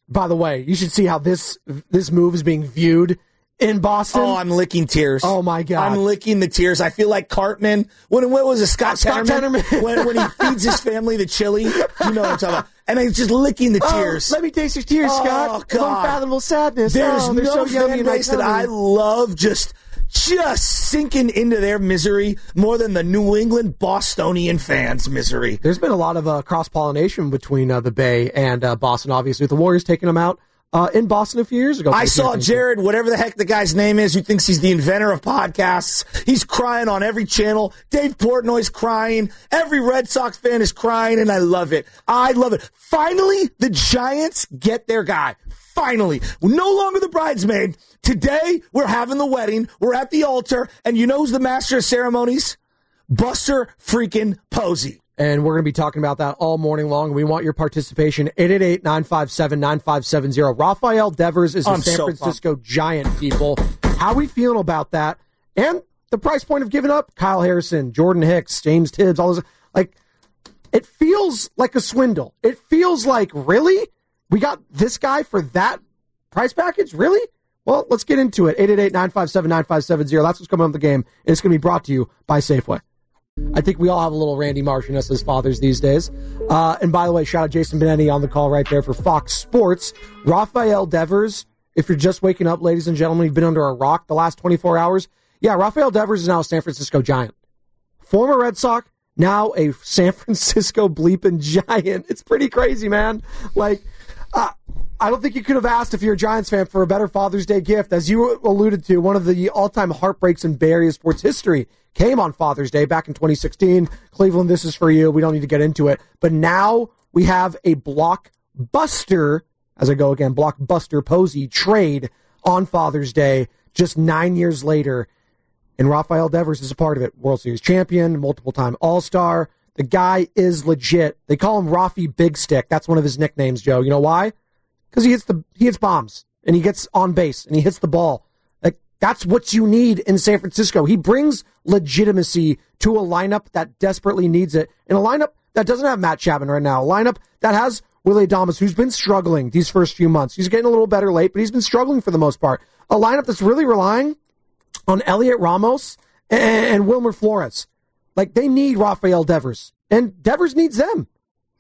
Speaker 10: By the way, you should see how this this move is being viewed in Boston.
Speaker 8: Oh, I'm licking tears.
Speaker 10: Oh, my God.
Speaker 8: I'm licking the tears. I feel like Cartman. When, what was it, Scott,
Speaker 10: Scott
Speaker 8: Tenorman?
Speaker 10: Tenorman.
Speaker 8: when, when he feeds his family the chili. You know what I'm talking about. And he's just licking the tears.
Speaker 10: Oh, let me taste your tears,
Speaker 8: oh,
Speaker 10: Scott.
Speaker 8: God.
Speaker 10: Unfathomable sadness.
Speaker 8: There's
Speaker 10: oh,
Speaker 8: no
Speaker 10: so
Speaker 8: fan base that I love just, just sinking into their misery more than the New England Bostonian fans' misery.
Speaker 10: There's been a lot of uh, cross-pollination between uh, the Bay and uh, Boston, obviously, with the Warriors taking them out uh, in Boston a few years ago.
Speaker 8: I saw Jared, whatever the heck the guy's name is, who thinks he's the inventor of podcasts. He's crying on every channel. Dave Portnoy's crying. Every Red Sox fan is crying, and I love it. I love it. Finally, the Giants get their guy. Finally. We're no longer the bridesmaid. Today, we're having the wedding. We're at the altar, and you know who's the master of ceremonies? Buster freaking Posey.
Speaker 10: And we're going to be talking about that all morning long. We want your participation. eight eight eight, nine five seven, nine five seven zero. Rafael Devers is a
Speaker 8: I'm
Speaker 10: San
Speaker 8: so
Speaker 10: Francisco Giant, people. How are we feeling about that? And the price point of giving up Kyle Harrison, Jordan Hicks, James Tibbs, all those. Like, it feels like a swindle. It feels like, really? We got this guy for that price package? Really? Well, let's get into it. eight eight eight, nine five seven, nine five seven zero. That's what's coming up in the game. And it's going to be brought to you by Safeway. I think we all have a little Randy Marsh in us as fathers these days. Uh, and by the way, shout out Jason Benetti on the call right there for Fox Sports. Rafael Devers, if you're just waking up, ladies and gentlemen, you've been under a rock the last twenty-four hours. Yeah, Rafael Devers is now a San Francisco Giant. Former Red Sox, now a San Francisco bleeping Giant. It's pretty crazy, man. Like, uh, I don't think you could have asked if you're a Giants fan for a better Father's Day gift. As you alluded to, one of the all-time heartbreaks in Bay Area sports history came on Father's Day back in twenty sixteen. Cleveland, this is for you. We don't need to get into it. But now we have a blockbuster, as I go again, blockbuster Posey trade on Father's Day just nine years later. And Rafael Devers is a part of it. World Series champion, multiple-time All-Star. The guy is legit. They call him Rafi Big Stick. That's one of his nicknames, Joe. You know why? Because he hits the he hits bombs, and he gets on base, and he hits the ball. Like, that's what you need in San Francisco. He brings legitimacy to a lineup that desperately needs it, and a lineup that doesn't have Matt Chapman right now. A lineup that has Willy Adames, who's been struggling these first few months. He's getting a little better late, but he's been struggling for the most part. A lineup that's really relying on Elliot Ramos and, and Wilmer Flores. Like, they need Rafael Devers, and Devers needs them.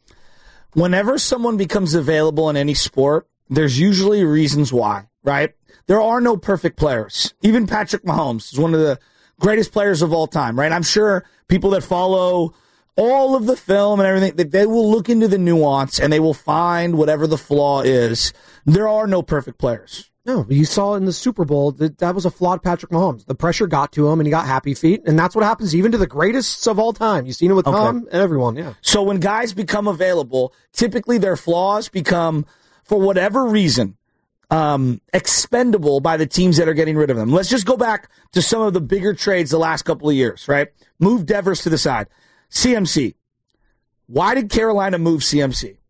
Speaker 8: Whenever someone becomes available in any sport, there's usually reasons why, right? There are no perfect players. Even Patrick Mahomes is one of the greatest players of all time, right? I'm sure people that follow all of the film and everything, that they will look into the nuance and they will find whatever the flaw is. There are no perfect players.
Speaker 10: No, you saw in the Super Bowl that that was a flawed Patrick Mahomes. The pressure got to him, and he got happy feet, and that's what happens even to the greatest of all time. You've seen it with okay. Tom and everyone, yeah.
Speaker 8: So when guys become available, typically their flaws become, for whatever reason, um, expendable by the teams that are getting rid of them. Let's just go back to some of the bigger trades the last couple of years, right? Move Devers to the side. C M C. Why did Carolina move C M C?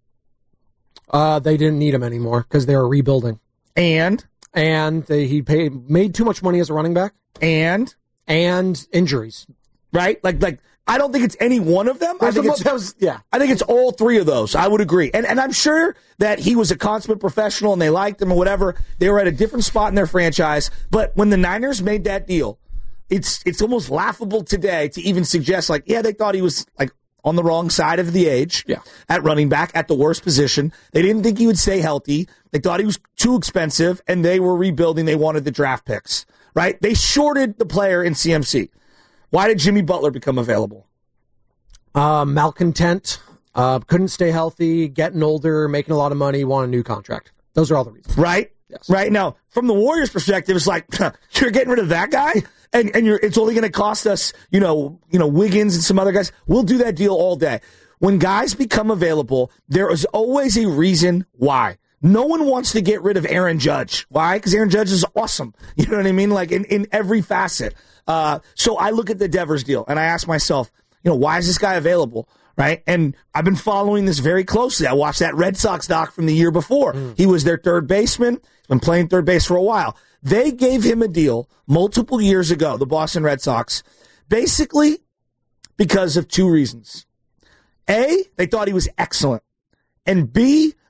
Speaker 10: Uh, they didn't need him anymore because they were rebuilding.
Speaker 8: And?
Speaker 10: And they, he paid made too much money as a running back.
Speaker 8: And?
Speaker 10: And injuries.
Speaker 8: Right? Like, like I don't think it's any one of them. I think, it's,
Speaker 10: that was, yeah.
Speaker 8: I think it's all three of those. I would agree. And and I'm sure that he was a consummate professional and they liked him or whatever. They were at a different spot in their franchise. But when the Niners made that deal, it's it's almost laughable today to even suggest, like, yeah, they thought he was, like, on the wrong side of the age
Speaker 10: yeah.
Speaker 8: at running back, at the worst position. They didn't think he would stay healthy. They thought he was too expensive, and they were rebuilding. They wanted the draft picks, right? They shorted the player in C M C. Why did Jimmy Butler become available?
Speaker 10: Uh, malcontent, uh, couldn't stay healthy, getting older, making a lot of money, want a new contract. Those are all the reasons.
Speaker 8: Right?
Speaker 10: Yes.
Speaker 8: Right. Now, from the Warriors' perspective, it's like, you're getting rid of that guy? And and you're, it's only going to cost us, you know, you know, Wiggins and some other guys. We'll do that deal all day. When guys become available, there is always a reason why. No one wants to get rid of Aaron Judge. Why? Because Aaron Judge is awesome. You know what I mean? Like in, in every facet. Uh, so I look at the Devers deal and I ask myself, you know, why is this guy available? Right? And I've been following this very closely. I watched that Red Sox doc from the year before. Mm. He was their third baseman. He's been playing third base for a while. They gave him a deal multiple years ago, the Boston Red Sox, basically because of two reasons. A, they thought he was excellent. And B,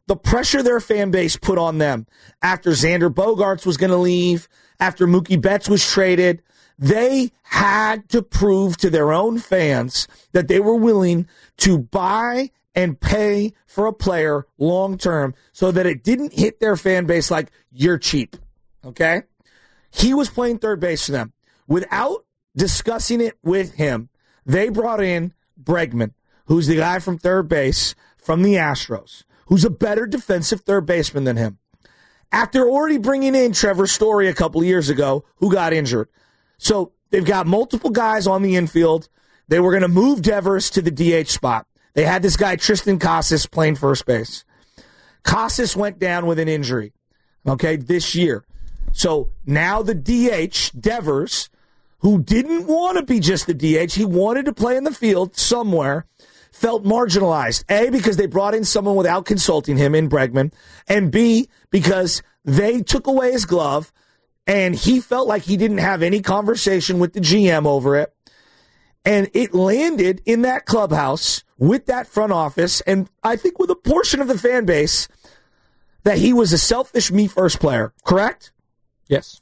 Speaker 8: the pressure their fan base put on them after Xander Bogaerts was going to leave, after Mookie Betts was traded, they had to prove to their own fans that they were willing to buy and pay for a player long term so that it didn't hit their fan base like, you're cheap. Okay? He was playing third base for them. Without discussing it with him, they brought in Bregman, who's the guy from third base from the Astros, who's a better defensive third baseman than him. After already bringing in Trevor Story a couple of years ago, who got injured. So they've got multiple guys on the infield. They were going to move Devers to the D H spot. They had this guy, Tristan Casas, playing first base. Casas went down with an injury, okay, this year. So now the D H, Devers, who didn't want to be just the D H, he wanted to play in the field somewhere, felt marginalized. A, because they brought in someone without consulting him in Bregman, and B, because they took away his glove, and he felt like he didn't have any conversation with the G M over it. And it landed in that clubhouse with that front office, and I think with a portion of the fan base, that he was a selfish me-first player. Correct?
Speaker 10: Yes.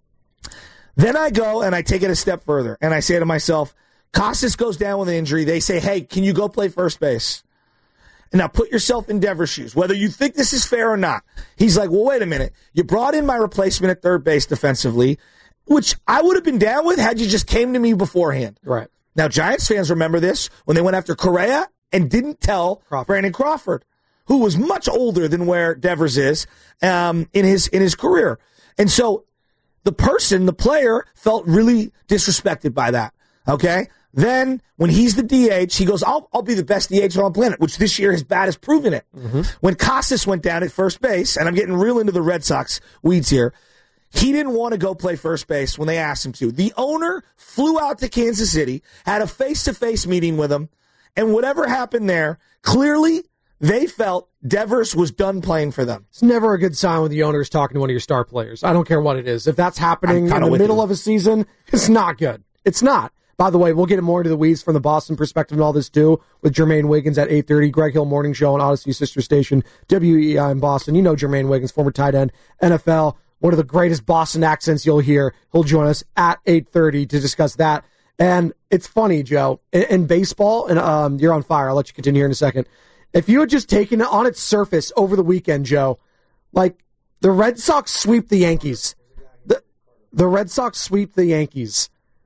Speaker 8: Then I go and I take it a step further, and I say to myself, Casas goes down with an injury. They say, hey, can you go play first base? And now put yourself in Devers' shoes, whether you think this is fair or not. He's like, well, wait a minute. You brought in my replacement at third base defensively, which I would have been down with had you just came to me beforehand.
Speaker 10: Right.
Speaker 8: Now, Giants fans remember this when they went after Correa and didn't tell Crawford. Brandon Crawford, who was much older than where Devers is um, in his in his career. And so the person, the player, felt really disrespected by that. Okay? Then, when he's the D H, he goes, I'll, I'll be the best D H on the planet, which this year his bat has proven it. Mm-hmm. When Casas went down at first base, and I'm getting real into the Red Sox weeds here, he didn't want to go play first base when they asked him to. The owner flew out to Kansas City, had a face-to-face meeting with him, and whatever happened there, clearly they felt Devers was done playing for them.
Speaker 10: It's never a good sign when the owner is talking to one of your star players. I don't care what it is. If that's happening in the middle you. of a season, it's not good. It's not. By the way, we'll get more into the weeds from the Boston perspective and all this too with Jermaine Wiggins at eight thirty. Greg Hill Morning Show on Odyssey Sister Station, W E I in Boston. You know Jermaine Wiggins, former tight end, N F L, one of the greatest Boston accents you'll hear. He'll join us at eight thirty to discuss that. And it's funny, Joe, in, in baseball, and um, you're on fire. I'll let you continue here in a second. If you had just taken it on its surface over the weekend, Joe, like the Red Sox sweep the Yankees. The, the Red Sox sweep the Yankees.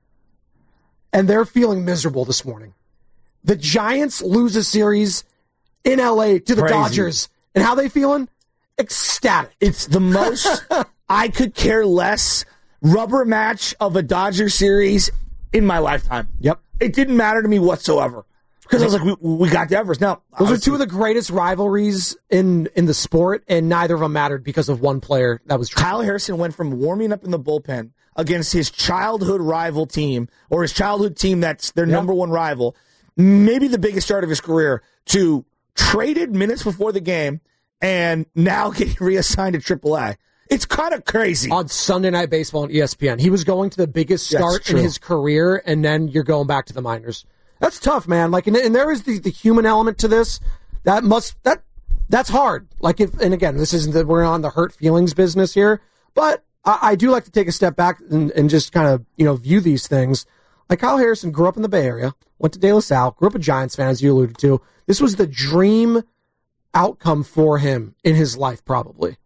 Speaker 10: And they're feeling miserable this morning. The Giants lose a series in L A to the
Speaker 8: Crazy.
Speaker 10: Dodgers. And how they feeling? Ecstatic.
Speaker 8: It's the most I could care less rubber match of a Dodger series in my lifetime.
Speaker 10: Yep.
Speaker 8: It didn't matter to me whatsoever. Because I was like, we, we got Devers. Now,
Speaker 10: those are two of the greatest rivalries in, in the sport, and neither of them mattered because of one player that was
Speaker 8: Kyle Harrison went from warming up in the bullpen against his childhood rival team, or his childhood team that's their yep. number one rival, maybe the biggest start of his career, to traded minutes before the game and now getting reassigned to triple A. It's kind of crazy.
Speaker 10: On Sunday Night Baseball on E S P N. He was going to the biggest start in his career, and then you're going back to the minors. That's tough, man. Like, and, and there is the, the human element to this. That must that that's hard. Like, if and again, this isn't that we're on the hurt feelings business here, but I, I do like to take a step back and, and just kind of you know view these things. Like Kyle Harrison grew up in the Bay Area, went to De La Salle, grew up a Giants fan, as you alluded to. This was the dream outcome for him in his life, probably.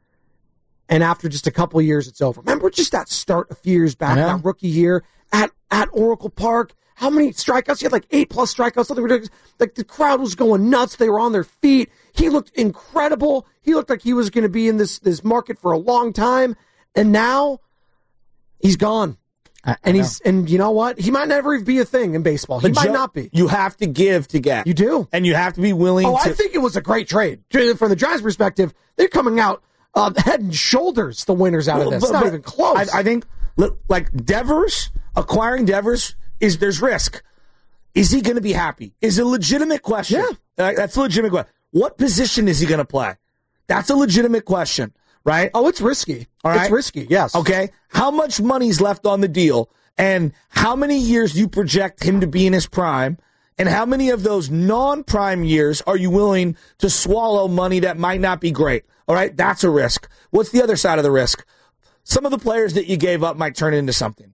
Speaker 10: And after just a couple of years, it's over. Remember just that start a few years back, yeah. that rookie year at at Oracle Park. How many strikeouts? He had like eight plus strikeouts. Something ridiculous. Like the crowd was going nuts. They were on their feet. He looked incredible. He looked like he was going to be in this this market for a long time. And now he's gone. I, and I he's and you know what? He might never be a thing in baseball. He but might Joe, not be.
Speaker 8: You have to give to get.
Speaker 10: You do,
Speaker 8: and you have to be willing.
Speaker 10: Oh,
Speaker 8: to...
Speaker 10: I think it was a great trade from the Giants' perspective. They're coming out uh, head and shoulders the winners out of this. But, not but even close.
Speaker 8: I, I think like Devers acquiring Devers. Is there's risk. Is he going to be happy? Is a legitimate question.
Speaker 10: Yeah.
Speaker 8: Uh, that's a legitimate question. What position is he going to play? That's a legitimate question, right?
Speaker 10: Oh, it's risky.
Speaker 8: All right?
Speaker 10: It's risky, yes.
Speaker 8: Okay. How much money's left on the deal, and how many years do you project him to be in his prime, And how many of those non-prime years are you willing to swallow money that might not be great? All right, that's a risk. What's the other side of the risk? Some of the players that you gave up might turn into something.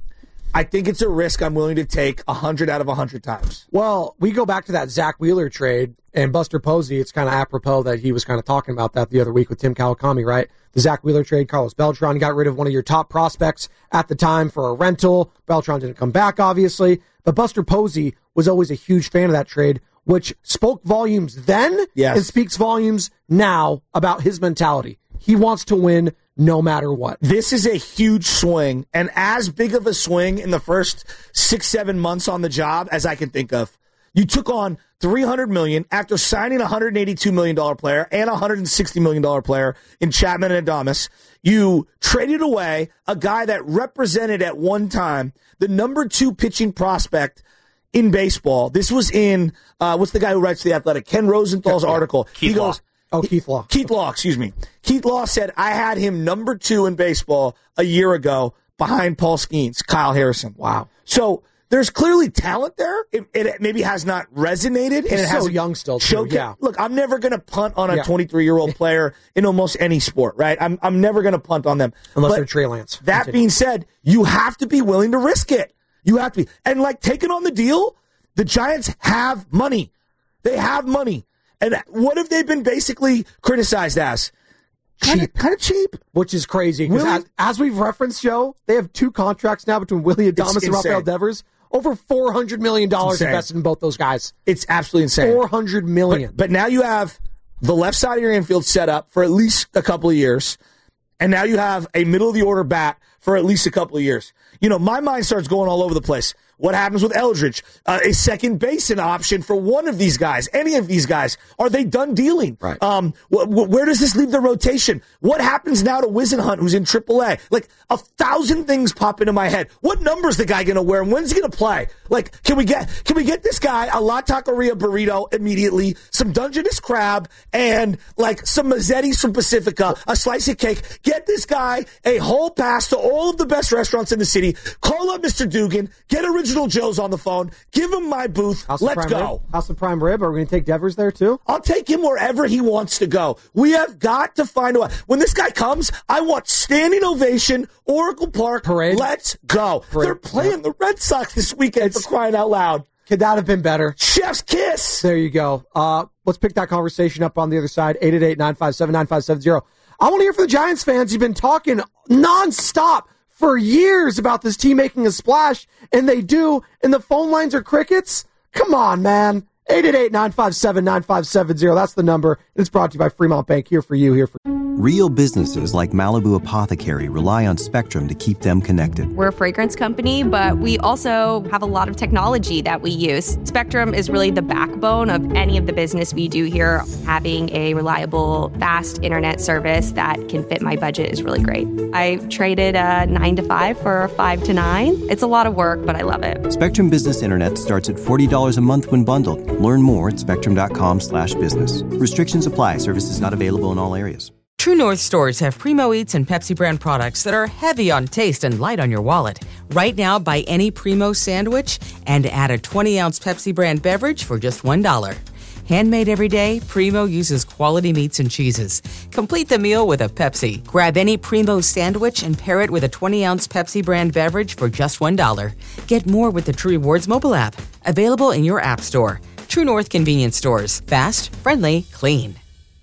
Speaker 8: I think it's a risk I'm willing to take one hundred out of one hundred times.
Speaker 10: Well, we go back to that Zach Wheeler trade and Buster Posey. It's kind of apropos that he was kind of talking about that the other week with Tim Kawakami, right? The Zach Wheeler trade, Carlos Beltran got rid of one of your top prospects at the time for a rental. Beltran didn't come back, obviously. But Buster Posey was always a huge fan of that trade, which spoke volumes then
Speaker 8: yes.
Speaker 10: and speaks volumes now about his mentality. He wants to win no matter what.
Speaker 8: This is a huge swing, and as big of a swing in the first six, seven months on the job as I can think of. You took on three hundred million dollars after signing a one hundred eighty-two million dollars player and a one hundred sixty million dollars player in Chapman and Adames. You traded away a guy that represented at one time the number two pitching prospect in baseball. This was in, uh, what's the guy who writes The Athletic? Ken Rosenthal's
Speaker 10: yeah.
Speaker 8: article.
Speaker 10: Keith
Speaker 8: he goes,
Speaker 10: Law. Oh, Keith Law.
Speaker 8: Keith Law, excuse me. Keith Law said, I had him number two in baseball a year ago behind Paul Skeens, Kyle Harrison.
Speaker 10: Wow.
Speaker 8: So there's clearly talent there. It, it maybe has not resonated.
Speaker 10: He's
Speaker 8: and it
Speaker 10: so
Speaker 8: hasn't
Speaker 10: young still, too,
Speaker 8: showca-
Speaker 10: yeah.
Speaker 8: Look, I'm never going to punt on a
Speaker 10: Yeah.
Speaker 8: twenty-three-year-old player in almost any sport, right? I'm I'm never going to punt on them.
Speaker 10: Unless
Speaker 8: But
Speaker 10: they're Trey Lance.
Speaker 8: That
Speaker 10: Continue.
Speaker 8: being said, you have to be willing to risk it. You have to be. And like taking on the deal, the Giants have money. They have money. And what have they been basically criticized as?
Speaker 10: Cheap.
Speaker 8: Kind of cheap.
Speaker 10: Which is crazy. Because
Speaker 8: Willie-
Speaker 10: as, as we've referenced, Joe, they have two contracts now between Willie Adames
Speaker 8: It's
Speaker 10: and Rafael
Speaker 8: insane.
Speaker 10: Devers. Over four hundred million dollars
Speaker 8: It's insane.
Speaker 10: invested in both those guys.
Speaker 8: It's absolutely insane.
Speaker 10: four hundred million dollars.
Speaker 8: But, but now you have the left side of your infield set up for at least a couple of years. And now you have a middle of the order bat for at least a couple of years. You know, my mind starts going all over the place. What happens with Eldridge? Uh, a second baseman option for one of these guys, any of these guys. Are they done dealing?
Speaker 10: Right.
Speaker 8: Um, wh- wh- where does this leave the rotation? What happens now to Wisenhunt, who's in triple A? Like, a thousand things pop into my head. What number's the guy going to wear, and when's he going to play? Like, can we get can we get this guy a La Taqueria burrito immediately, some Dungeness crab, and, like, some Mazzetti's from Pacifica, a slice of cake? Get this guy a whole pass to all of the best restaurants in the city. Call up Mister Dugan. Get original Joe's on the phone. Give him my booth.
Speaker 10: House of
Speaker 8: Let's
Speaker 10: Prime
Speaker 8: go.
Speaker 10: Rib? House of Prime Rib. Are we going to take Devers there too?
Speaker 8: I'll take him wherever he wants to go. We have got to find a way. When this guy comes, I want standing ovation, Oracle Park.
Speaker 10: Parade.
Speaker 8: Let's go.
Speaker 10: Parade.
Speaker 8: They're playing
Speaker 10: Yep.
Speaker 8: the Red Sox this weekend for crying out loud.
Speaker 10: Could that have been better?
Speaker 8: Chef's kiss.
Speaker 10: There you go. Uh, let's pick that conversation up on the other side. eight eight eight, nine five seven, nine five seven zero. I want to hear from the Giants fans. You've been talking nonstop for years about this team making a splash, and they do, and the phone lines are crickets? Come on, man. eight eight eight, nine five seven, nine five seven zero. That's the number. And it's brought to you by Fremont Bank. Here for you, here for you.
Speaker 1: Real businesses like Malibu Apothecary rely on Spectrum to keep them connected.
Speaker 2: We're a fragrance company, but we also have a lot of technology that we use. Spectrum is really the backbone of any of the business we do here. Having a reliable, fast internet service that can fit my budget is really great. I traded a nine to five for a five to nine. It's a lot of work, but I love it.
Speaker 1: Spectrum Business Internet starts at forty dollars a month when bundled. Learn more at spectrum.com slash business. Restrictions apply. Services not available in all areas.
Speaker 11: True North stores have Primo Eats and Pepsi brand products that are heavy on taste and light on your wallet. Right now, buy any Primo sandwich and add a twenty ounce Pepsi brand beverage for just one dollar. Handmade every day, Primo uses quality meats and cheeses. Complete the meal with a Pepsi. Grab any Primo sandwich and pair it with a twenty ounce Pepsi brand beverage for just one dollar. Get more with the True Rewards mobile app. Available in your app store. True North convenience stores. Fast, friendly, clean.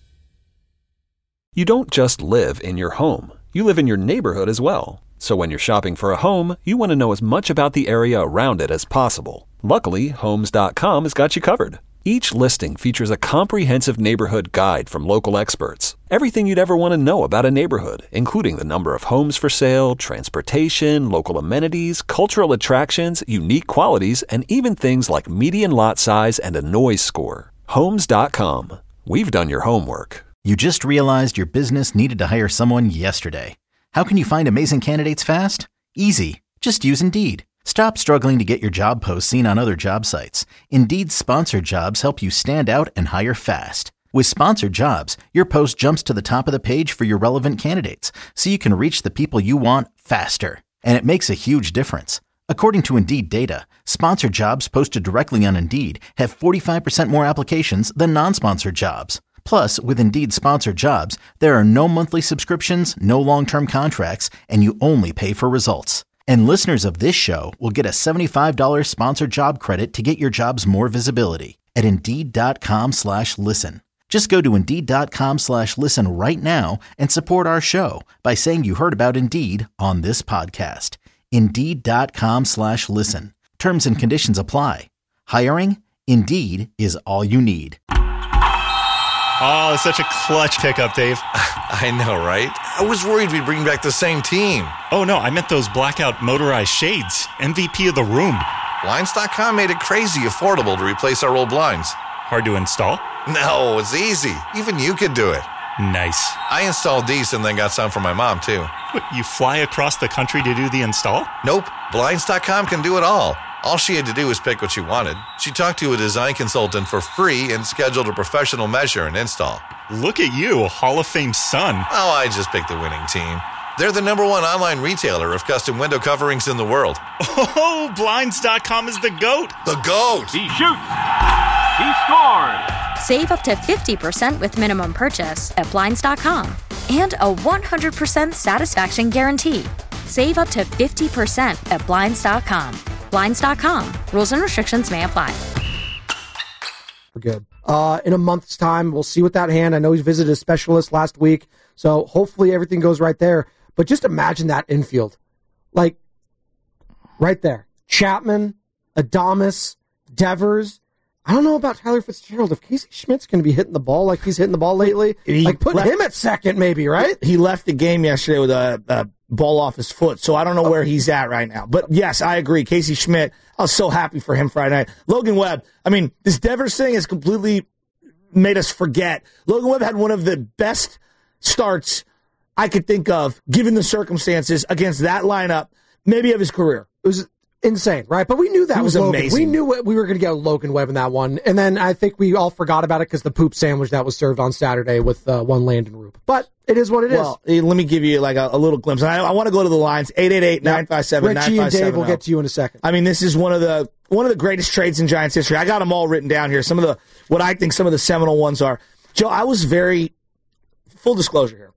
Speaker 4: You don't just live in your home. You live in your neighborhood as well. So when you're shopping for a home, you want to know as much about the area around it as possible. Luckily, Homes dot com has got you covered. Each listing features a comprehensive neighborhood guide from local experts. Everything you'd ever want to know about a neighborhood, including the number of homes for sale, transportation, local amenities, cultural attractions, unique qualities, and even things like median lot size and a noise score. Homes dot com. We've done your homework.
Speaker 12: You just realized your business needed to hire someone yesterday. How can you find amazing candidates fast? Easy. Just use Indeed. Stop struggling to get your job posts seen on other job sites. Indeed's sponsored jobs help you stand out and hire fast. With sponsored jobs, your post jumps to the top of the page for your relevant candidates, so you can reach the people you want faster. And it makes a huge difference. According to Indeed data, sponsored jobs posted directly on Indeed have forty-five percent more applications than non-sponsored jobs. Plus, with Indeed sponsored jobs, there are no monthly subscriptions, no long-term contracts, and you only pay for results. And listeners of this show will get a seventy-five dollars sponsored job credit to get your jobs more visibility at Indeed.com slash listen. Just go to Indeed.com slash listen right now and support our show by saying you heard about Indeed on this podcast. Indeed.com slash listen. Terms and conditions apply. Hiring? Indeed is all you need.
Speaker 13: Oh, such a clutch pickup, Dave.
Speaker 14: I know, right? I was worried we'd bring back the same team.
Speaker 13: Oh, no, I meant those blackout motorized shades. M V P of the room.
Speaker 14: Blinds dot com made it crazy affordable to replace our old blinds.
Speaker 13: Hard to install?
Speaker 14: No, it's easy. Even you could do it.
Speaker 13: Nice.
Speaker 14: I installed these and then got some for my mom, too.
Speaker 13: What, you fly across the country to do the install?
Speaker 14: Nope. Blinds dot com can do it all. All she had to do was pick what she wanted. She talked to a design consultant for free and scheduled a professional measure and install.
Speaker 13: Look at you, a Hall of Fame son.
Speaker 14: Oh, I just picked the winning team. They're the number one online retailer of custom window coverings in the world.
Speaker 13: Oh, Blinds dot com is the GOAT.
Speaker 14: The GOAT.
Speaker 15: He shoots. He scores.
Speaker 16: Save up to fifty percent with minimum purchase at Blinds dot com and a one hundred percent satisfaction guarantee. Save up to fifty percent at Blinds dot com. Blinds dot com. Rules and restrictions may apply.
Speaker 10: We're good. Uh, in a month's time, we'll see with that hand. I know he's visited a specialist last week, so hopefully everything goes right there. But just imagine that infield. Like, right there. Chapman, Adames, Devers. I don't know about Tyler Fitzgerald. If Casey Schmidt's going to be hitting the ball like he's hitting the ball lately,
Speaker 8: he
Speaker 10: like put
Speaker 8: left,
Speaker 10: him at second maybe, right?
Speaker 8: He left the game yesterday with a, a ball off his foot, so I don't know oh. where he's at right now. But yes, I agree. Casey Schmidt, I was so happy for him Friday night. Logan Webb, I mean, this Devers thing has completely made us forget. Logan Webb had one of the best starts I could think of, given the circumstances, against that lineup, maybe of his career.
Speaker 10: It was insane, right? But we knew that
Speaker 8: he
Speaker 10: was,
Speaker 8: was
Speaker 10: Logan.
Speaker 8: amazing.
Speaker 10: We knew we were going to get Logan Webb in that one. And then I think we all forgot about it because the poop sandwich that was served on Saturday with uh, one Landon Roop. But it is what it
Speaker 8: well, is. Well, let me give you like a, a little glimpse. And I, I want to go to the lines, eight eight eight, nine five seven, nine five seven.
Speaker 10: Richie and Dave will get to you in a second.
Speaker 8: I mean, this is one of the one of the greatest trades in Giants history. I got them all written down here. Some of the, what I think some of the seminal ones are. Joe, I was very, full disclosure here.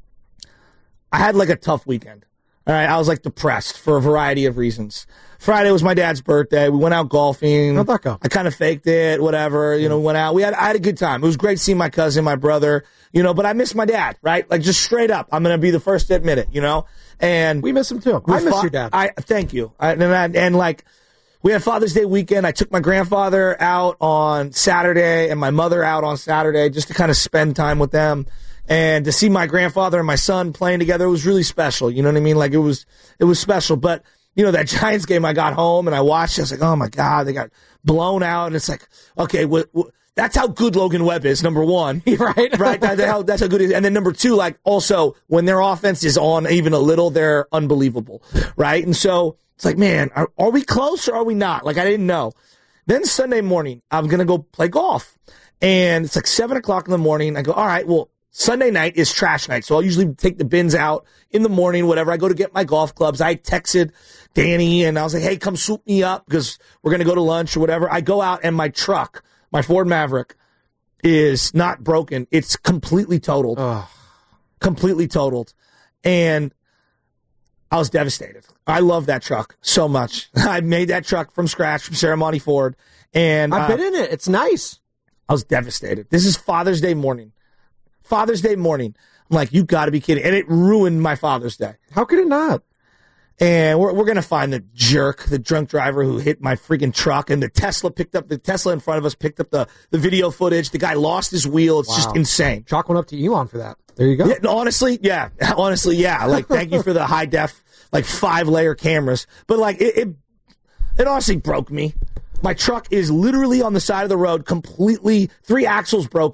Speaker 8: I had like a tough weekend. All right, I was like depressed for a variety of reasons. Friday was my dad's birthday. We went out golfing.
Speaker 10: How'd that go?
Speaker 8: I kind of faked it, whatever. You know, went out. We had I had a good time. It was great seeing my cousin, my brother. You know, but I miss my dad. Right, like just straight up. I'm gonna be the first to admit it. You know, and
Speaker 10: we miss him too. I miss
Speaker 8: fa-
Speaker 10: your dad.
Speaker 8: I thank you. I, and I, and like we had Father's Day weekend. I took my grandfather out on Saturday and my mother out on Saturday just to kind of spend time with them. And to see my grandfather and my son playing together, it was really special. You know what I mean? Like it was, it was special. But, you know, that Giants game, I got home and I watched, I was like, oh my God, they got blown out. And it's like, okay, wh- wh- that's how good Logan Webb is, number one.
Speaker 10: right?
Speaker 8: Right? That, that, that's how good he is. And then number two, like also when their offense is on even a little, they're unbelievable. Right? And so it's like, man, are, are we close or are we not? Like I didn't know. Then Sunday morning, I'm going to go play golf. And it's like seven o'clock in the morning. I go, all right, well, Sunday night is trash night, so I'll usually take the bins out in the morning, whatever. I go to get my golf clubs. I texted Danny, and I was like, hey, come swoop me up because we're going to go to lunch or whatever. I go out, and my truck, my Ford Maverick, is not broken. It's completely totaled.
Speaker 10: Ugh.
Speaker 8: Completely totaled. And I was devastated. I love that truck so much. I made that truck from scratch from Ceremony Ford. And
Speaker 10: I've
Speaker 8: uh,
Speaker 10: been in it. It's nice.
Speaker 8: I was devastated. This is Father's Day morning. Father's Day morning. I'm like, you got to be kidding. And it ruined my Father's Day.
Speaker 10: How could it not?
Speaker 8: And we're we're going to find the jerk, the drunk driver who hit my freaking truck. And the Tesla picked up, the Tesla in front of us picked up the, the video footage. The guy lost his wheel. It's wow. just insane.
Speaker 10: Chalk one up to Elon for that. There you go.
Speaker 8: Yeah, honestly, yeah. Honestly, yeah. Like, thank you for the high def, like five layer cameras. But like, it, it, it honestly broke me. My truck is literally on the side of the road, completely, three axles broken.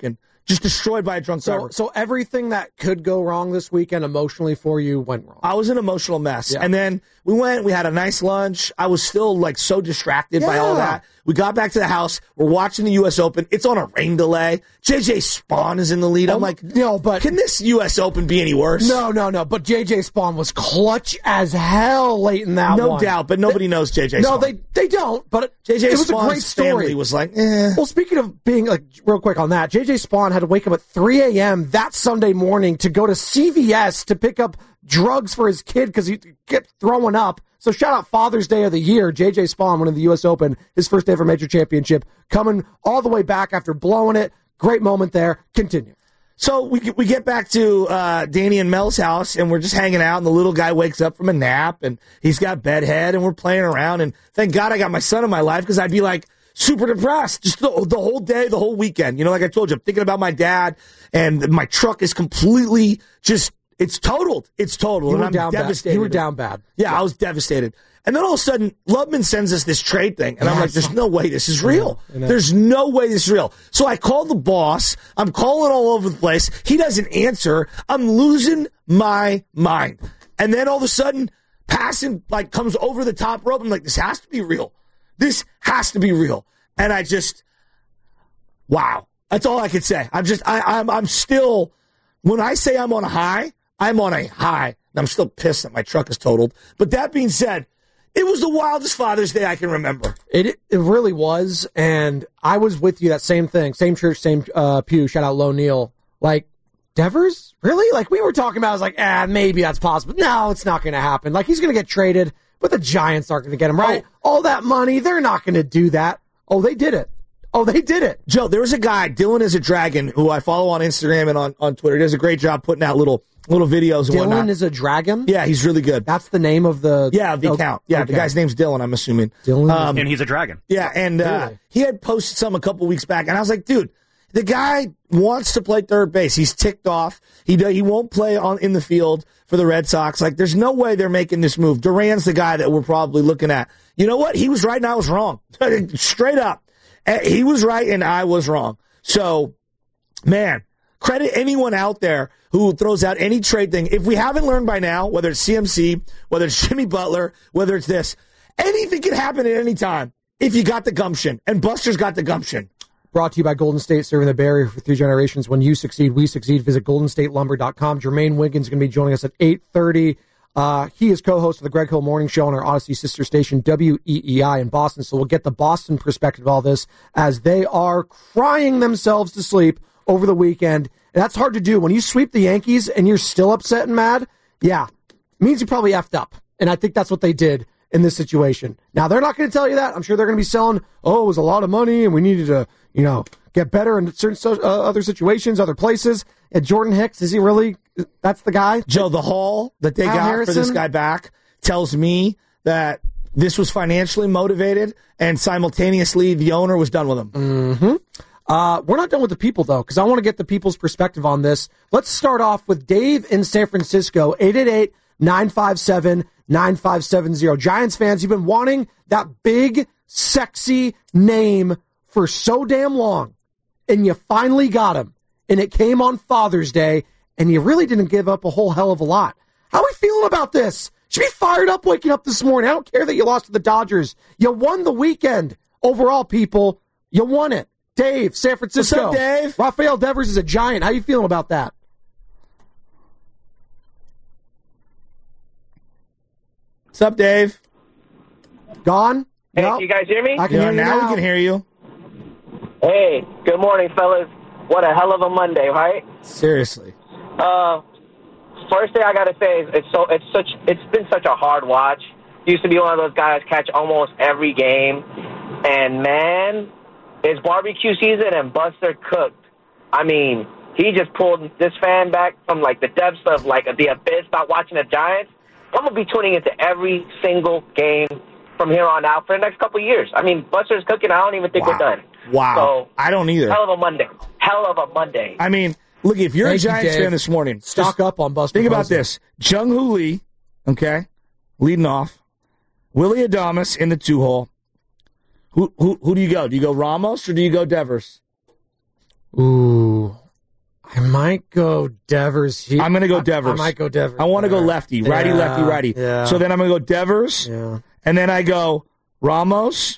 Speaker 8: just destroyed by a drunk
Speaker 10: So,
Speaker 8: driver.
Speaker 10: so everything that could go wrong this weekend emotionally for you went wrong.
Speaker 8: I was an emotional mess.
Speaker 10: Yeah.
Speaker 8: And then we went, we had a nice lunch. I was still like so distracted by all
Speaker 10: Yeah.
Speaker 8: that. We got back to the house. We're watching the U S Open. It's on a rain delay. J J Spawn is in the lead. I'm like,
Speaker 10: no, but
Speaker 8: can this U S Open be any worse?
Speaker 10: No, no, no. But J J Spawn was clutch as hell late in that
Speaker 8: No
Speaker 10: one.
Speaker 8: doubt, but nobody knows J J
Speaker 10: No,
Speaker 8: Spawn.
Speaker 10: they they don't. But
Speaker 8: J J
Speaker 10: it was
Speaker 8: Spawn's
Speaker 10: a great story.
Speaker 8: family was like, eh.
Speaker 10: Well, speaking of being like real quick on that, J J Spawn had to wake up at three a.m. that Sunday morning to go to C V S to pick up drugs for his kid because he kept throwing up. So shout out Father's Day of the year, J J Spawn winning the U S Open, his first ever major championship, coming all the way back after blowing it. Great moment there. Continue.
Speaker 8: So we we get back to uh, Danny and Mel's house, and we're just hanging out, and the little guy wakes up from a nap, and he's got bedhead, and we're playing around, and thank God I got my son in my life, because I'd be like super depressed just the, the whole day, the whole weekend. You know, like I told you, I'm thinking about my dad, and my truck is completely just, it's totaled. It's totaled.
Speaker 10: You
Speaker 8: and
Speaker 10: were
Speaker 8: I'm
Speaker 10: down bad.
Speaker 8: devastated.
Speaker 10: You were down bad.
Speaker 8: Yeah, I was devastated. And then all of a sudden, Loveman sends us this trade thing. And I'm like, there's no way this is real.
Speaker 10: I know.
Speaker 8: There's no way this is real. So I call the boss. I'm calling all over the place. He doesn't answer. I'm losing my mind. And then all of a sudden, passing like comes over the top rope. I'm like, this has to be real. This has to be real. And I just, wow. That's all I could say. I'm just, I, I'm, I'm still, when I say I'm on a high, I'm on a high. And I'm still pissed that my truck is totaled. But that being said, it was the wildest Father's Day I can remember.
Speaker 10: It it really was, and I was with you. That same thing, same church, same uh, pew. Shout out Low Neal. Like Devers, really? Like we were talking about. I was like, ah, maybe that's possible. No, it's not going to happen. Like he's going to get traded, but the Giants aren't going to get him. Right? Oh. All that money, they're not going to do that. Oh, they did it. Oh, they did it.
Speaker 8: Joe, there was a guy, Dylan is a Dragon, who I follow on Instagram and on, on Twitter. He does a great job putting out little little videos and
Speaker 10: Dylan
Speaker 8: whatnot.
Speaker 10: is a Dragon?
Speaker 8: Yeah, he's really good.
Speaker 10: That's the name of the...
Speaker 8: Yeah, the
Speaker 10: oh,
Speaker 8: account. Yeah,
Speaker 10: okay.
Speaker 8: the guy's name's Dylan, I'm assuming.
Speaker 10: Dylan?
Speaker 8: Um,
Speaker 17: and he's a dragon.
Speaker 8: Yeah, and uh,
Speaker 10: Really?
Speaker 8: he had posted some a couple weeks back, and I was like, dude, the guy wants to play third base. He's ticked off. He do, he won't play on in the field for the Red Sox. Like, there's no way they're making this move. Duran's the guy that we're probably looking at. You know what? He was right and I was wrong. Straight up. He was right and I was wrong. So, man, credit anyone out there who throws out any trade thing. If we haven't learned by now, whether it's C M C, whether it's Jimmy Butler, whether it's this, anything can happen at any time if you got the gumption. And Buster's got the gumption.
Speaker 10: Brought to you by Golden State, serving the Bay Area for three generations. When you succeed, we succeed. Visit golden state lumber dot com. Jermaine Wiggins is going to be joining us at eight thirty. Uh, he is co-host of the Greg Hill Morning Show on our Odyssey sister station, W E E I in Boston. So we'll get the Boston perspective of all this as they are crying themselves to sleep over the weekend. And that's hard to do. When you sweep the Yankees and you're still upset and mad, yeah, it means you probably effed up. And I think that's what they did in this situation. Now, they're not going to tell you that. I'm sure they're going to be selling, oh, it was a lot of money and we needed to, you know, get better in certain so, uh, other situations, other places. And Jordan Hicks, is he really, that's the guy?
Speaker 8: Joe, the haul that they
Speaker 10: Al
Speaker 8: got
Speaker 10: Harrison?
Speaker 8: for this guy back tells me that this was financially motivated and simultaneously the owner was done with him.
Speaker 10: Mm-hmm. Uh, we're not done with the people, though, because I want to get the people's perspective on this. Let's start off with Dave in San Francisco, eight eight eight, nine five seven, nine five seven zero. Giants fans, you've been wanting that big, sexy name for so damn long, and you finally got him, and it came on Father's Day, and you really didn't give up a whole hell of a lot. How are we feeling about this? Should be fired up waking up this morning. I don't care that you lost to the Dodgers. You won the weekend. Overall, people, you won it. Dave, San Francisco.
Speaker 8: What's up, Dave?
Speaker 10: Rafael Devers is a Giant. How you feeling about that?
Speaker 8: What's up, Dave?
Speaker 10: Gone?
Speaker 6: Hey,
Speaker 10: No.
Speaker 6: can you guys hear me?
Speaker 10: I can
Speaker 8: Yeah,
Speaker 10: hear you
Speaker 8: now,
Speaker 10: now.
Speaker 8: we can hear you.
Speaker 6: Hey, good morning, fellas. What a hell of a Monday, right?
Speaker 8: Seriously.
Speaker 6: Uh, first thing I gotta say is it's so it's such it's been such a hard watch. Used to be one of those guys catch almost every game, and man, it's barbecue season and Buster cooked. I mean, he just pulled this fan back from like the depths of like the abyss about watching the Giants. I'm gonna be tuning into every single game from here on out for the next couple of years. I mean, Buster's cooking. I don't even think
Speaker 8: Wow.
Speaker 6: we're done.
Speaker 8: Wow.
Speaker 6: So,
Speaker 8: I don't either.
Speaker 6: hell of a Monday. Hell of a Monday.
Speaker 8: I mean, look, if you're
Speaker 10: Thank
Speaker 8: a
Speaker 10: you,
Speaker 8: Giants
Speaker 10: Dave.
Speaker 8: fan this morning,
Speaker 10: Stock
Speaker 8: just
Speaker 10: up on Buster.
Speaker 8: think about
Speaker 10: Posey.
Speaker 8: this. Jung Hoo Lee, okay, leading off. Willie Adames in the two-hole. Who, who, who do you go? Do you go Ramos or do you go Devers?
Speaker 10: Ooh. I might go Devers here.
Speaker 8: I'm going to go
Speaker 10: I,
Speaker 8: Devers.
Speaker 10: I might go Devers.
Speaker 8: I want to go lefty, righty,
Speaker 10: yeah,
Speaker 8: lefty, righty.
Speaker 10: Yeah.
Speaker 8: So then I'm going to go Devers,
Speaker 10: yeah.
Speaker 8: and then I go Ramos.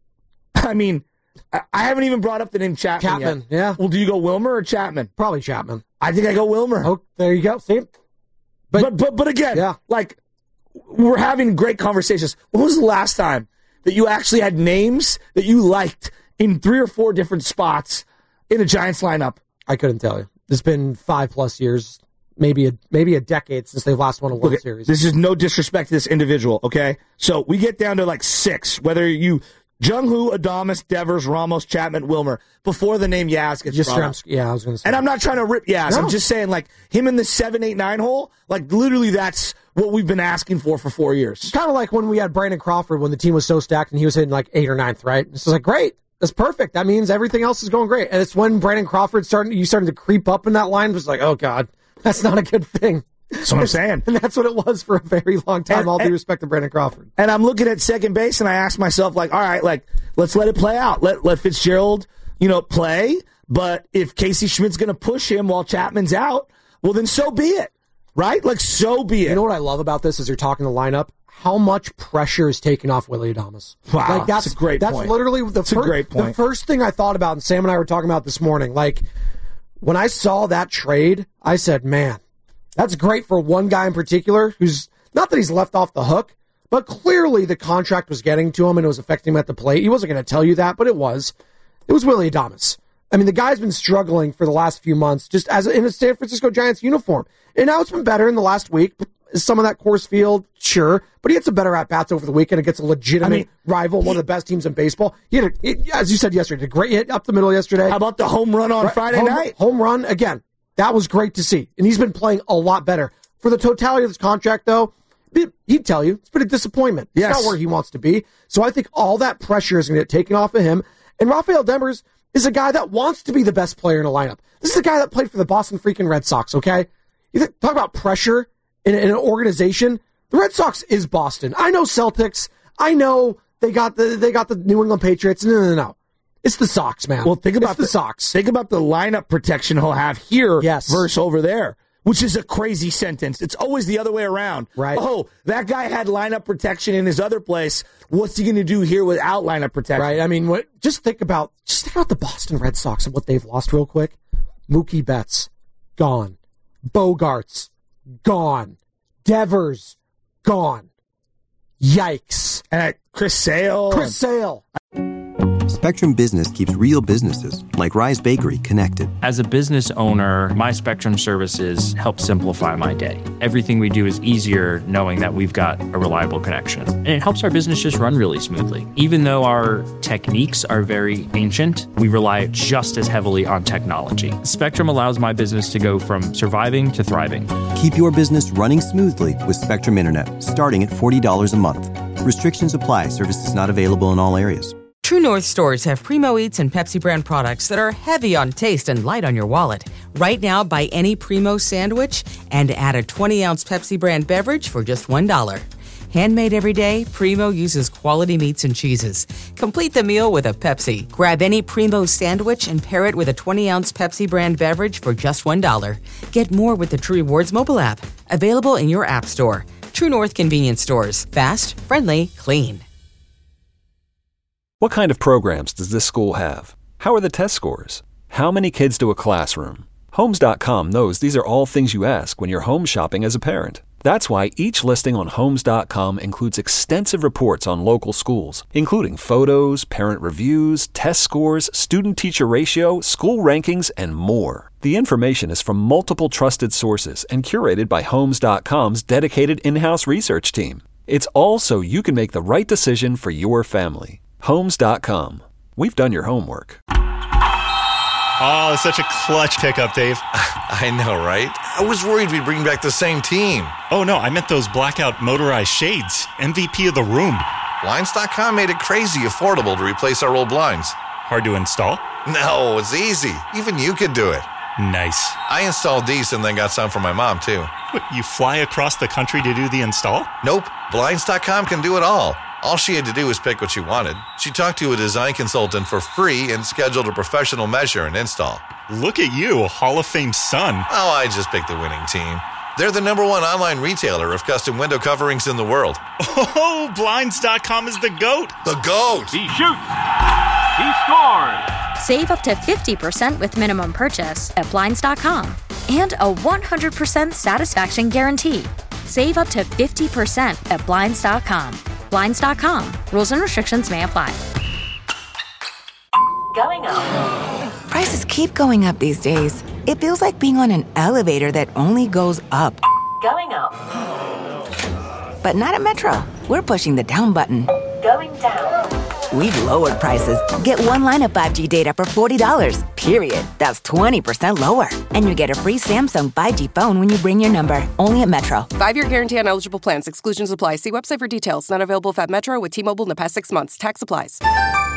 Speaker 8: I mean, I, I haven't even brought up the name Chapman,
Speaker 10: Chapman,
Speaker 8: yet.
Speaker 10: yeah.
Speaker 8: Well, do you go Wilmer or Chapman?
Speaker 10: Probably Chapman.
Speaker 8: I think I go Wilmer.
Speaker 10: Oh, there you go. See?
Speaker 8: But but but, but again,
Speaker 10: yeah.
Speaker 8: like, we're having great conversations. When was the last time that you actually had names that you liked in three or four different spots in a Giants lineup?
Speaker 10: I couldn't tell you. It's been five plus years, maybe a maybe a decade since they've last won a World
Speaker 8: Look,
Speaker 10: Series.
Speaker 8: This is no disrespect to this individual, okay? So we get down to like six, whether you Jung-Hoo, Adames, Devers, Ramos, Chapman, Wilmer, before the name Yaz gets
Speaker 10: Just
Speaker 8: brought up.
Speaker 10: yeah, I was going to say.
Speaker 8: And I'm not trying to rip Yaz.
Speaker 10: No.
Speaker 8: I'm just saying, like, him in the seven, eight, nine hole, like, literally that's what we've been asking for for four years.
Speaker 10: It's kind of like when we had Brandon Crawford when the team was so stacked and he was hitting like eight or ninth, right? It's like, great. That's perfect. That means everything else is going great. And it's when Brandon Crawford started, you started to creep up in that line. It was like, oh, God, that's not a good thing.
Speaker 8: That's what I'm saying.
Speaker 10: And that's what it was for a very long time,
Speaker 8: And-
Speaker 10: all due
Speaker 8: and-
Speaker 10: respect to Brandon Crawford.
Speaker 8: And I'm looking at second base, and I ask myself, like, all right, like, let's let it play out. Let let Fitzgerald, you know, play. But if Casey Schmidt's going to push him while Chapman's out, well, then so be it, right? Like, so be it.
Speaker 10: You know what I love about this as you're talking the lineup? How much pressure is taken off Willie Adames.
Speaker 8: Wow,
Speaker 10: like that's,
Speaker 8: that's a great
Speaker 10: That's
Speaker 8: point.
Speaker 10: literally the,
Speaker 8: That's a
Speaker 10: fir-
Speaker 8: great point.
Speaker 10: the first thing I thought about, and Sam and I were talking about this morning. Like, when I saw that trade, I said, man, that's great for one guy in particular who's, not that he's left off the hook, but clearly the contract was getting to him and it was affecting him at the plate. He wasn't going to tell you that, but it was. It was Willie Adames. I mean, the guy's been struggling for the last few months just as in a San Francisco Giants uniform. And now it's been better in the last week. Some of that Coors Field, sure, but he had some better at-bats over the weekend against a legitimate
Speaker 8: I mean,
Speaker 10: rival, one of the best teams in baseball. He had, a, he, as you said yesterday, a great hit up the middle yesterday.
Speaker 8: How about the home run on
Speaker 10: Right,
Speaker 8: Friday
Speaker 10: home,
Speaker 8: night?
Speaker 10: Home run, again, that was great to see. And he's been playing a lot better. For the totality of this contract, though, he'd tell you, it's been a disappointment. It's
Speaker 8: Yes.
Speaker 10: not where he wants to be. So I think all that pressure is going to get taken off of him. And Rafael Devers is a guy that wants to be the best player in a lineup. This is a guy that played for the Boston freaking Red Sox, okay? You th- talk about pressure in, in an organization. The Red Sox is Boston. I know Celtics. I know they got the they got the New England Patriots. No, no, no, no. It's the Sox, man.
Speaker 8: Well, think about
Speaker 10: it's the,
Speaker 8: the
Speaker 10: Sox.
Speaker 8: Think about the lineup protection he'll have here
Speaker 10: Yes.
Speaker 8: versus over there, which is a crazy sentence. It's always the other way around.
Speaker 10: Right.
Speaker 8: Oh, that guy had lineup protection in his other place. What's he going to do here without lineup protection?
Speaker 10: Right. I mean, what, just think about just think about the Boston Red Sox and what they've lost real quick. Mookie Betts, gone. Bogarts, gone. Devers, gone. Yikes.
Speaker 8: And uh, Chris Sale.
Speaker 10: Chris Sale.
Speaker 1: Spectrum Business keeps real businesses, like Rise Bakery, connected.
Speaker 7: As a business owner, my Spectrum services help simplify my day. Everything we do is easier knowing that we've got a reliable connection. And it helps our business just run really smoothly. Even though our techniques are very ancient, we rely just as heavily on technology. Spectrum allows my business to go from surviving to thriving.
Speaker 1: Keep your business running smoothly with Spectrum Internet, starting at forty dollars a month. Restrictions apply. Services not available in all areas.
Speaker 11: True North stores have Primo Eats and Pepsi brand products that are heavy on taste and light on your wallet. Right now, buy any Primo sandwich and add a twenty ounce Pepsi brand beverage for just one dollar. Handmade every day, Primo uses quality meats and cheeses. Complete the meal with a Pepsi. Grab any Primo sandwich and pair it with a twenty ounce Pepsi brand beverage for just one dollar. Get more with the True Rewards mobile app. Available in your app store. True North convenience stores. Fast, friendly, clean.
Speaker 4: What kind of programs does this school have? How are the test scores? How many kids do a classroom? Homes dot com knows these are all things you ask when you're home shopping as a parent. That's why each listing on Homes dot com includes extensive reports on local schools, including photos, parent reviews, test scores, student-teacher ratio, school rankings, and more. The information is from multiple trusted sources and curated by Homes dot com's dedicated in-house research team. It's all so you can make the right decision for your family. Homes dot com. We've done your homework.
Speaker 13: Oh, it's such a clutch pickup, Dave.
Speaker 14: I know, right? I was worried we'd bring back the same team.
Speaker 13: Oh, no, I meant those blackout motorized shades. M V P of the room.
Speaker 14: Blinds dot com made it crazy affordable to replace our old blinds.
Speaker 13: Hard to install?
Speaker 14: No, it's easy. Even you could do it.
Speaker 13: Nice.
Speaker 14: I installed these and then got some for my mom, too.
Speaker 13: What, you fly across the country to do the install?
Speaker 14: Nope. Blinds dot com can do it all. All she had to do was pick what she wanted. She talked to a design consultant for free and scheduled a professional measure and install.
Speaker 13: Look at you, a Hall of Fame son.
Speaker 14: Oh, I just picked the winning team. They're the number one online retailer of custom window coverings in the world.
Speaker 13: Oh, Blinds dot com is the GOAT.
Speaker 14: The GOAT!
Speaker 15: He shoots. He scores.
Speaker 16: Save up to fifty percent with minimum purchase at Blinds dot com and a one hundred percent satisfaction guarantee. Save up to fifty percent at Blinds dot com. Blinds dot com. Rules and restrictions may apply.
Speaker 17: Going up. Prices keep going up these days. It feels like being on an elevator that only goes up. Going up. But not at Metro. We're pushing the down button. Going down. We've lowered prices. Get one line of five G data for forty dollars, period. That's twenty percent lower. And you get a free Samsung five G phone when you bring your number. Only at Metro.
Speaker 18: Five-year guarantee on eligible plans. Exclusions apply. See website for details. Not available at Metro with T-Mobile in the past six months. Tax applies.